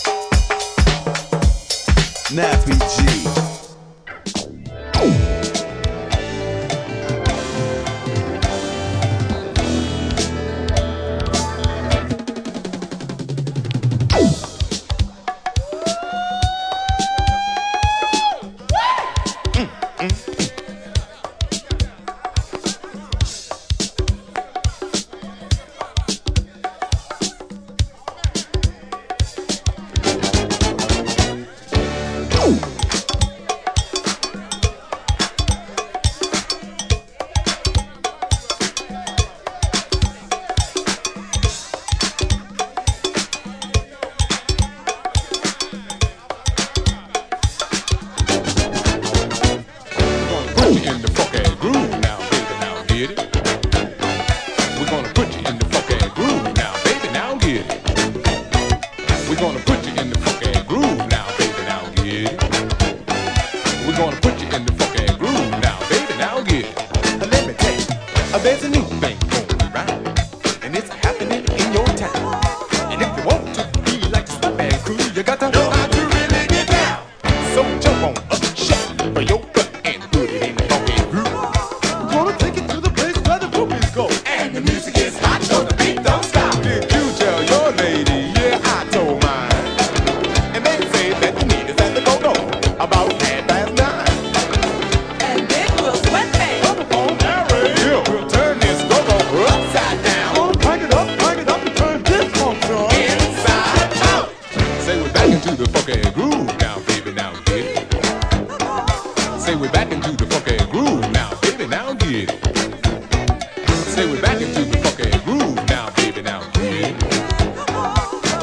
Nappy G.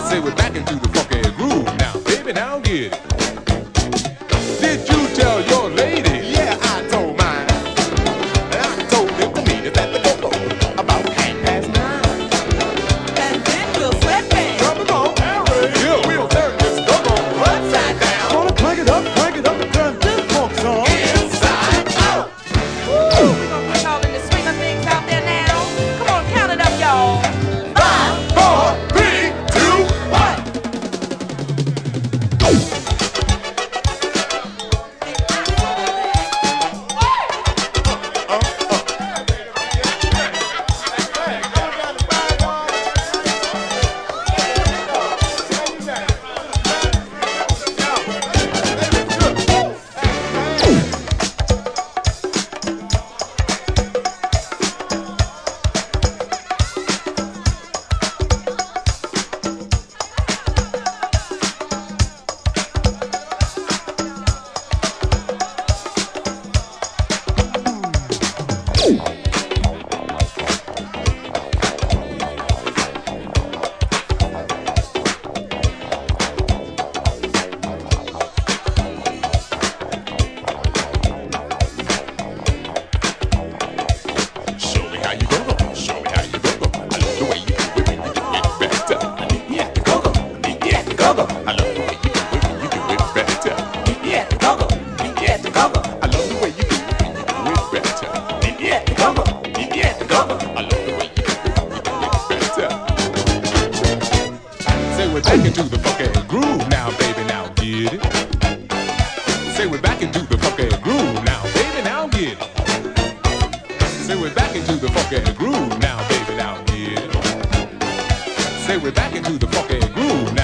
Say we're back into the funky groove now, baby, now get it. Did you tell your lady? Yeah, I told mine. And I told him to meet us at the go-go about half past nine. And then we'll flip it. Coming on, Harry. Yeah, we'll turn this go-go upside down. Gonna crank it up, crank it up, and turn this funk song inside out. Woo! We gonna bring all in the swing of things out there now. Come on, count it up, y'all. Five, four, three, two, one. Show me how you go, show me how you go. I love the way you do it when you do it better. I need me at the go-go, I need me at the go-go. I love the way you do it when you do it better. Meet me at the go-go, meet me at the go-go. I love the way you do it when you do it better. Meet me at the go-go, meet me at the go-go. I love the way you do it when you do it better. Say we're back into the funky groove now, baby, now get it. Say we're back into the funky groove now, baby, now get it. Say we're back into the funky groove now, baby, now get it. Say we're back into the funky groove now.